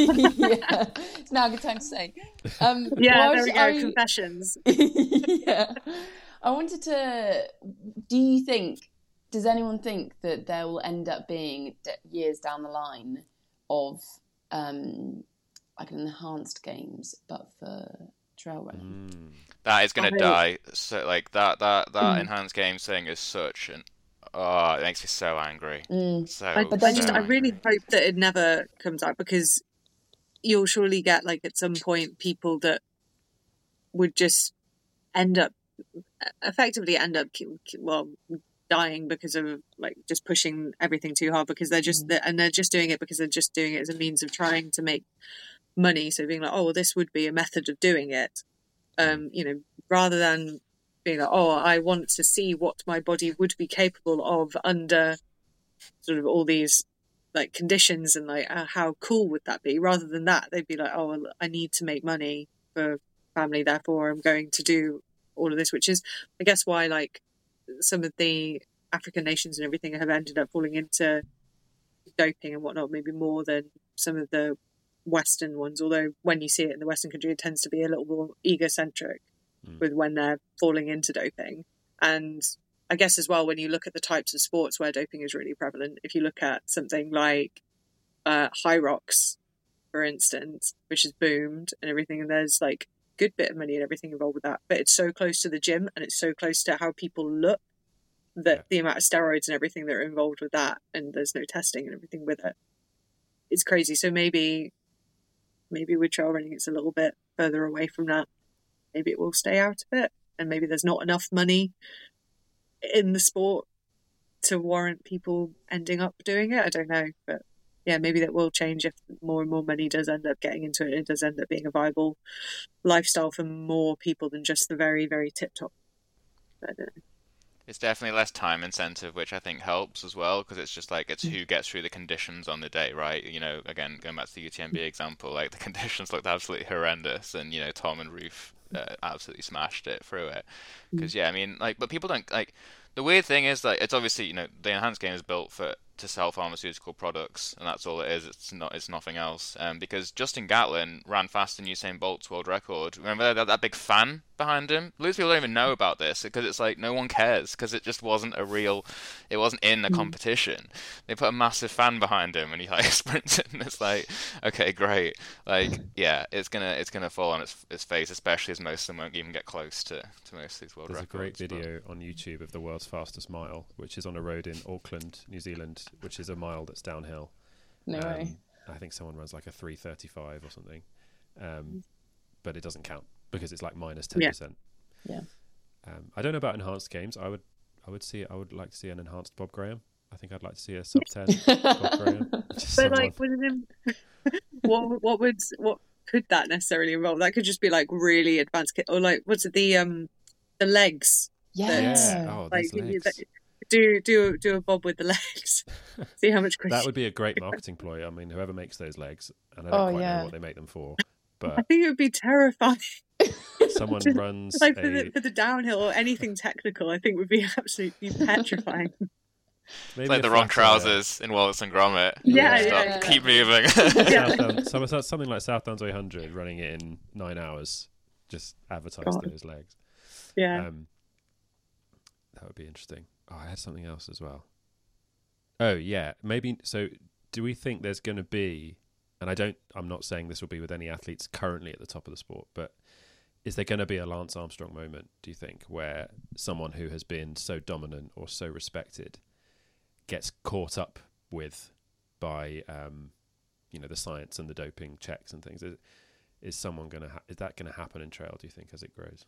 it's now a good time to say. Um, yeah, well, there we go. I, Confessions. yeah, I wanted to. Do you think? Does anyone think that there will end up being years down the line of um, like an enhanced games, but for trail running? Mm. That is going to die. So like that that that mm. enhanced games thing is such an. Oh, it makes me so angry. Mm. So, I, but I just, so I really hope that it never comes out, because you'll surely get, like, at some point, people that would just end up, effectively end up, well, dying because of, like, just pushing everything too hard, because they're just, mm. and they're just doing it because they're just doing it as a means of trying to make money. So being like, oh, well, this would be a method of doing it, um, you know, rather than being like, oh, I want to see what my body would be capable of under sort of all these like conditions, and like uh, how cool would that be? Rather than that, they'd be like, oh, well, I need to make money for family, therefore I'm going to do all of this, which is, I guess, why like some of the African nations and everything have ended up falling into doping and whatnot, maybe more than some of the Western ones. Although when you see it in the Western country, it tends to be a little more egocentric mm. with when they're falling into doping. And I guess as well, when you look at the types of sports where doping is really prevalent, if you look at something like uh, High Rocks, for instance, which has boomed and everything, and there's like good bit of money and everything involved with that, but it's so close to the gym and it's so close to how people look that yeah. the amount of steroids and everything that are involved with that, and there's no testing and everything with it, it's crazy. So maybe maybe with trail running it's a little bit further away from that. Maybe it will stay out of it, and maybe there's not enough money in the sport to warrant people ending up doing it. I don't know, but yeah, maybe that will change if more and more money does end up getting into it. It does end up being a viable lifestyle for more people than just the very, very tip top. I don't know. It's definitely less time incentive, which I think helps as well, because it's just like, it's who gets through the conditions on the day, right? You know, again, going back to the U T M B example, like the conditions looked absolutely horrendous, and, you know, Tom and Ruth uh, absolutely smashed it through it. Because, yeah, I mean, like, but people don't, like, the weird thing is, like, it's obviously, you know, the enhanced game is built for to sell pharmaceutical products, and that's all it is. It's not. It's nothing else. Um, because Justin Gatlin ran faster than Usain Bolt's world record. Remember that that big fan behind him? Loads of people don't even know about this because it's like no one cares because it just wasn't a real. It wasn't in a competition. They put a massive fan behind him, and he like sprinted, and it's like, okay, great. Like, yeah, it's gonna it's gonna fall on its its face, especially as most of them won't even get close to, to most of these world There's records. There's a great video but... on YouTube of the world's fastest mile, which is on a road in Auckland, New Zealand, which is a mile that's downhill. No um, way. I think someone runs like a three thirty-five or something, um, but it doesn't count because it's like minus ten percent. Yeah. Um, I don't know about enhanced games. I would, I would see. I would like to see an enhanced Bob Graham. I think I'd like to see a sub ten Bob Graham. But someone... like, wouldn't him? what what would what could that necessarily involve? That could just be like really advanced kit, or like what's it the um the legs? Yes. Yeah. Oh, like, these legs. Do do do a bob with the legs. See how much quicker. That would be a great marketing ploy. I mean, whoever makes those legs, and I don't oh, quite yeah. know what they make them for, but I think it would be terrifying. Someone runs like a... for, the, for the downhill or anything technical. I think would be absolutely petrifying. It's like the wrong trousers in Wallace and Gromit. Yeah, yeah, yeah, yeah. Keep moving. Southdown, so, so something like Southdown eight hundred, running it in nine hours. Just advertise God. those legs. Yeah, um, that would be interesting. Oh, I had something else as well. Oh, yeah. Maybe, so do we think there's going to be, and I don't, I'm not saying this will be with any athletes currently at the top of the sport, but is there going to be a Lance Armstrong moment, do you think, where someone who has been so dominant or so respected gets caught up with by, um, you know, the science and the doping checks and things? Is, is someone going to, ha- is that going to happen in trail, do you think, as it grows?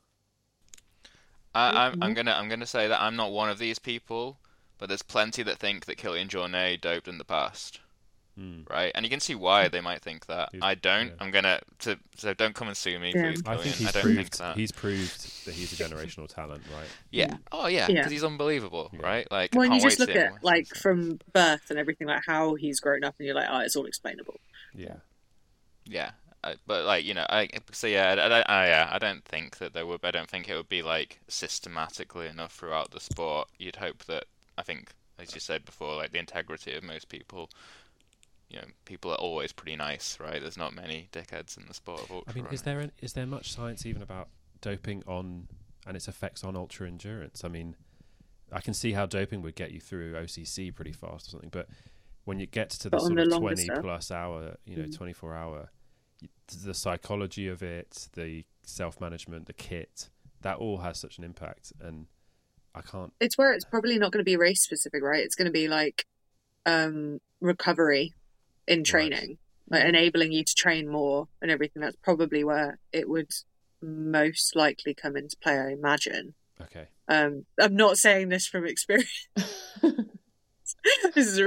I, I'm, I'm gonna I'm gonna say that I'm not one of these people, but there's plenty that think that Kilian Jornet doped in the past, mm. right? And you can see why they might think that. He's, I don't. Yeah. I'm gonna to so don't come and sue me, yeah. please. I think he's I don't proved think that. he's proved that he's a generational talent, right? Yeah. Oh yeah, because yeah. he's unbelievable, Yeah. right? Like, well, I and can't you just wait look to at like from birth and everything, like how he's grown up, and you're like, oh, it's all explainable. Yeah. Yeah. I, but like you know, I so yeah, I, I, I, yeah, I don't think that there would. I don't think it would be like systematically enough throughout the sport. You'd hope that. I think, as you said before, like the integrity of most people. You know, people are always pretty nice, right? There's not many dickheads in the sport of ultra I mean, running. is there an, is there much science even about doping on and its effects on ultra endurance? I mean, I can see how doping would get you through O C C pretty fast or something, but when it gets to the But sort the of longer twenty stuff. plus hour, you know, Mm. twenty-four hour, the psychology of it, the self-management, the kit, that all has such an impact, and I can't. It's where it's probably not going to be race specific, right? It's going to be like um, recovery in training, Right. like enabling you to train more and everything. That's probably where it would most likely come into play, I imagine. Okay. Um, I'm not saying this from experience. This is a re-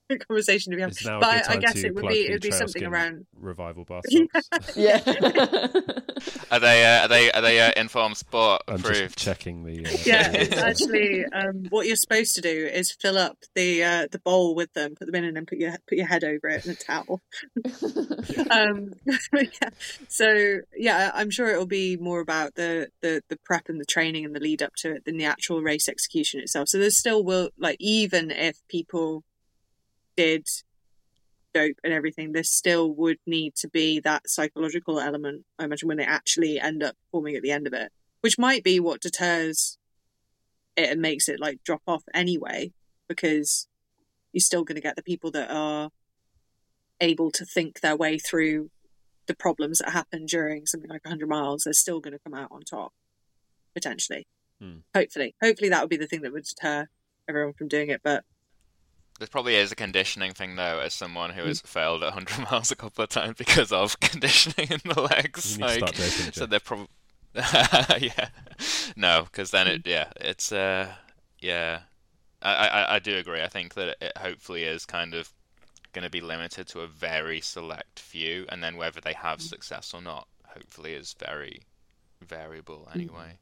conversation to be having. It's now a But good I, I time guess to it would plug be the it would be Trail something Skin around. Revival bath Yeah. socks. Yeah. Are they uh, are they are they uh, Inform Sport I'm approved? just checking the. Uh, Yeah, the- it's actually um, what you're supposed to do is fill up the uh, the bowl with them, put them in, and then put your put your head over it in a towel. um, yeah. So yeah, I'm sure it will be more about the, the the prep and the training and the lead up to it than the actual race execution itself. So there's still will like even if people did dope and everything, there still would need to be that psychological element, I imagine, when they actually end up performing at the end of it, which might be what deters it and makes it like drop off anyway, because you're still going to get the people that are able to think their way through the problems that happen during something like one hundred miles. They're still going to come out on top, potentially. Hmm. Hopefully. Hopefully that would be the thing that would deter everyone from doing it, but There probably is a conditioning thing though, as someone who Mm. has failed at one hundred miles a couple of times because of conditioning in the legs. You need to Like, start doping, so Joe. they're probably yeah, no, because then it yeah, it's uh yeah, I, I I do agree. I think that it hopefully is kind of going to be limited to a very select few, and then whether they have success or not, hopefully, is very variable anyway.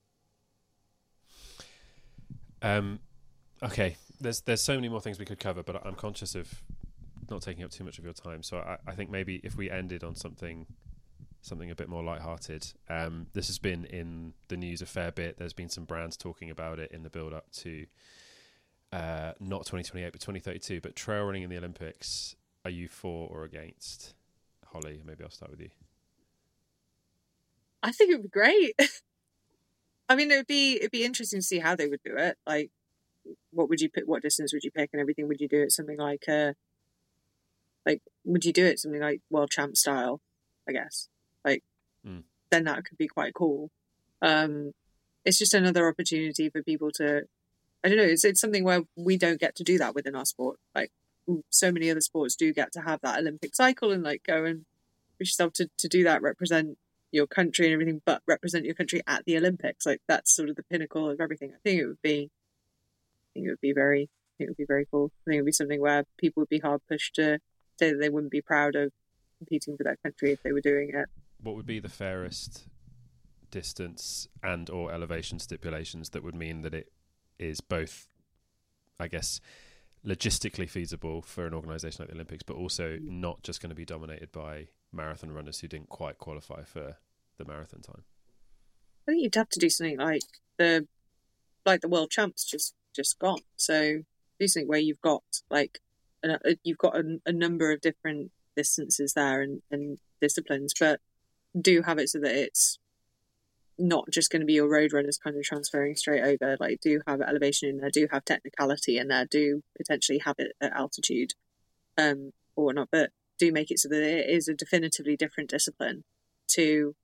Um, okay, there's there's so many more things we could cover, but I'm conscious of not taking up too much of your time. So I, I think maybe if we ended on something something a bit more lighthearted. Um, this has been in the news a fair bit. There's been some brands talking about it in the build up to uh, not twenty twenty-eight but twenty thirty-two. But trail running in the Olympics, are you for or against? Holly, maybe I'll start with you. I think it would be great. I mean, it would be it'd be interesting to see how they would do it. Like, what would you pick? What distance would you pick, and everything? Would you do it something like uh like would you do it something like world champ style? I guess like Mm. then that could be quite cool. Um, it's just another opportunity for people to. I don't know. It's it's something where we don't get to do that within our sport. Like so many other sports do get to have that Olympic cycle and like go and push yourself to to do that, represent your country and everything, but represent your country at the Olympics. Like that's sort of the pinnacle of everything. I think it would be. I think it would be very. I think it would be very cool. I think it would be something where people would be hard pushed to say that they wouldn't be proud of competing for their country if they were doing it. What would be the fairest distance and or elevation stipulations that would mean that it is both, I guess, logistically feasible for an organisation like the Olympics, but also not just going to be dominated by marathon runners who didn't quite qualify for the marathon time? I think you'd have to do something like the like the world champs just just gone. So do something where you've got like a, you've got a, a number of different distances there and, and disciplines, but do have it so that it's not just going to be your road runners kind of transferring straight over. Like, do have elevation in there, do have technicality in there, do potentially have it at altitude, um, or whatnot, but do make it so that it is a definitively different discipline to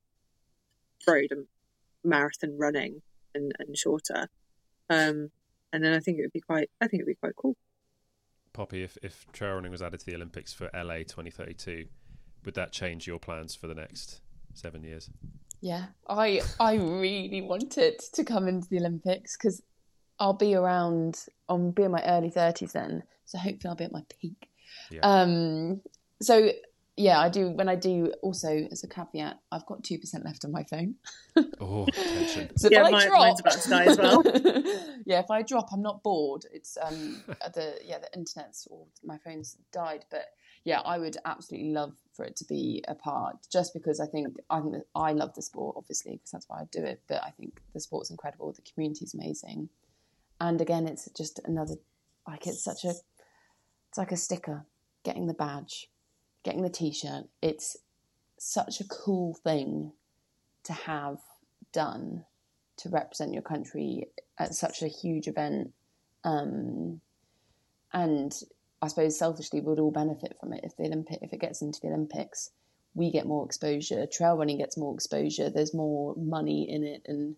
road and marathon running and, and shorter. Um, and then I think it would be quite. I think it would be quite cool. Poppy, if if trail running was added to the Olympics for L A twenty thirty-two, would that change your plans for the next seven years? Yeah, I I really want it to come into the Olympics because I'll be around. I'll be in my early thirties then, so hopefully I'll be at my peak. Yeah. Um. So yeah, I do. When I do, also as a caveat, I've got two percent left on my phone. Oh, tension. So if Yeah, I mine- drop, mine's about to die as well. yeah, if I drop, I'm not bored. It's um the yeah the internet's or my phone's died, but yeah, I would absolutely love for it to be a part, just because I think I think that I love the sport, obviously, because that's why I do it. But I think the sport's incredible, the community's amazing, and again, it's just another like it's such a it's like a sticker, getting the badge, getting the T-shirt. It's such a cool thing to have done to represent your country at such a huge event, um, and I suppose selfishly we'd all benefit from it if the Olympic if it gets into the Olympics. We get more exposure. Trail running gets more exposure. There's more money in it, and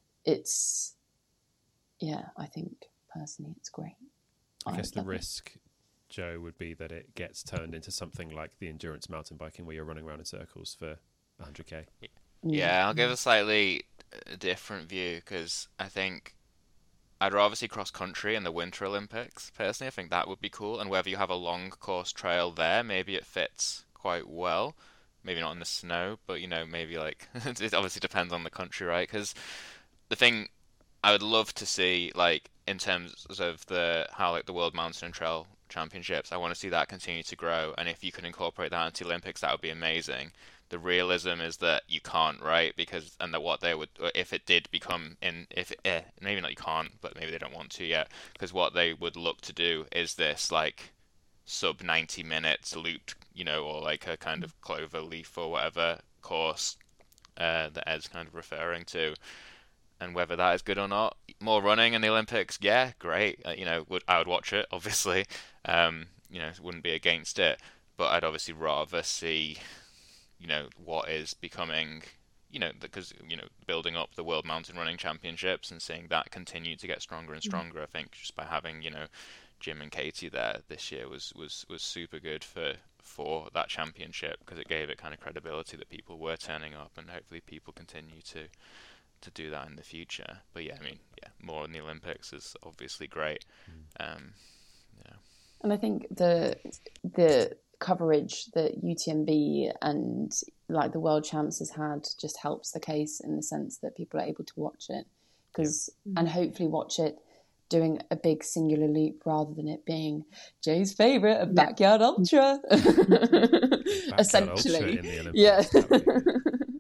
it's yeah. I think personally, it's great. I guess the love it. risk, Joe, would be that it gets turned into something like the endurance mountain biking where you're running around in circles for one hundred k. Yeah, I'll give a slightly different view because I think I'd rather see cross country in the Winter Olympics. Personally, I think that would be cool. And whether you have a long course trail there, maybe it fits quite well. Maybe not in the snow, but you know, maybe like it obviously depends on the country, right? Because the thing I would love to see, like in terms of the how like the World Mountain and Trail Championships, I want to see that continue to grow. And if you can incorporate that into the Olympics, that would be amazing. The realism is that you can't, right? Because and that what they would, if it did become in, if it, eh, maybe not you can't, but maybe they don't want to yet. Because what they would look to do is this like sub ninety minutes looped, you know, or like a kind of clover leaf or whatever course uh, that Ed's kind of referring to. And whether that is good or not, more running in the Olympics, yeah, great. Uh, you know, would I would watch it, obviously. Um, you know, wouldn't be against it, but I'd obviously rather see, you know, what is becoming, you know, because, you know, building up the World Mountain Running Championships and seeing that continue to get stronger and stronger. I think just by having, you know, Jim and Katie there this year was, was, was super good for, for that championship, because it gave it kind of credibility that people were turning up, and hopefully people continue to to do that in the future. But yeah, I mean, yeah, more in the Olympics is obviously great. Um, yeah. And I think the the coverage that U T M B and like the World Champs has had just helps the case in the sense that people are able to watch it, because yeah. and hopefully watch it doing a big singular loop rather than it being Jay's favourite, a backyard ultra. Backyard Essentially, ultra in the Olympics. Yeah.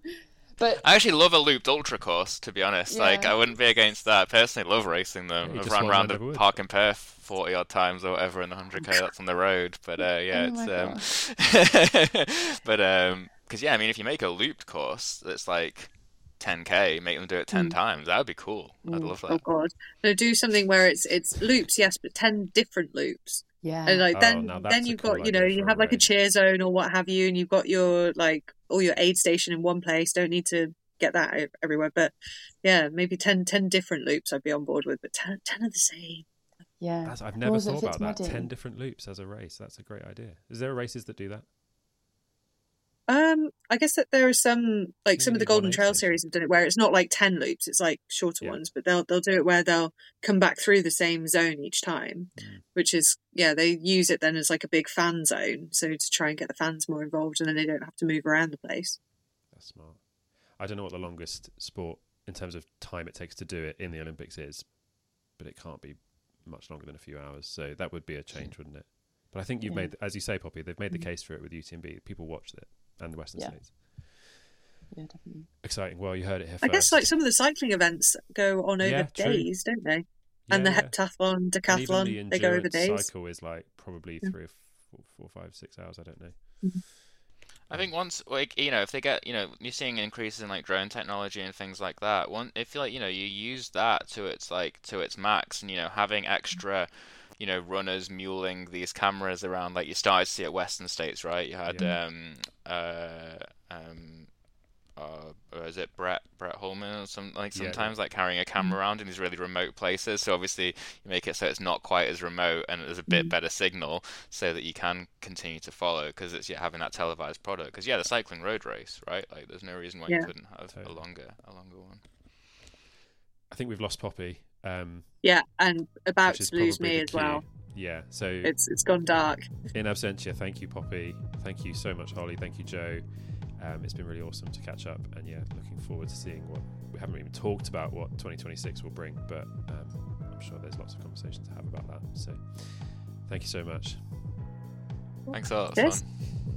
But I actually love a looped ultra course, to be honest. Yeah. Like, I wouldn't be against that. I personally love racing them. Yeah, I've run around the park in Perth forty odd times or whatever in the one hundred K that's on the road. But uh, yeah, oh it's um but um because yeah, I mean, if you make a looped course that's like ten K, make them do it ten mm. times. That would be cool. Mm. I'd love that. Oh god, no, do something where it's it's loops, yes, but ten different loops. Yeah, and like oh, then then you've cool got, you know, you have like a cheer zone or what have you, and you've got your like all your aid station in one place. Don't need to get that everywhere, but yeah, maybe ten, ten different loops I'd be on board with, but ten, ten of the same. Yeah, That's, I've never thought about that. ten different loops as a race. That's a great idea. Is there races that do that? Um, I guess that there are some, like Maybe some of the Golden Trail series have done it where it's not like ten loops, it's like shorter yeah. ones, but they'll they'll do it where they'll come back through the same zone each time, mm. which is, yeah, they use it then as like a big fan zone, so to try and get the fans more involved, and then they don't have to move around the place. That's smart. I don't know what the longest sport in terms of time it takes to do it in the Olympics is, but it can't be much longer than a few hours. So that would be a change, wouldn't it? But I think you've yeah. made, as you say, Poppy, they've made the case for it with U T M B. People watched it, and the Western yeah. States. Yeah, definitely. Exciting. Well, you heard it here I first. guess like some of the cycling events go on over yeah, days, don't they? Yeah, and the yeah. heptathlon, decathlon, the they go over days. Cycle is like probably three or four, four, five, six hours. I don't know. Mm-hmm. I think once, like, you know, if they get, you know, you're seeing increases in like drone technology and things like that. One, if like, you know, you use that to its like to its max, and you know, having extra, you know, runners muling these cameras around, like you started to see at Western States, right? You had, yeah. um, uh, um, uh, or is it Brett Brett Holman or some like sometimes yeah, yeah. like carrying a camera around in these really remote places. So obviously you make it so it's not quite as remote and there's a bit better signal so that you can continue to follow, because it's yeah, having that televised product. Because yeah, the cycling road race, right? Like there's no reason why yeah. you couldn't have totally. a longer a longer one. I think we've lost Poppy. Um, yeah, and about to lose me as well. Yeah, so it's it's gone dark. In absentia, thank you, Poppy. Thank you so much, Holly. Thank you, Joe. Um, it's been really awesome to catch up, and yeah, looking forward to seeing what we haven't even talked about what twenty twenty-six will bring, but um, I'm sure there's lots of conversations to have about that. So, thank you so much. Thanks a lot. Yes. Fun.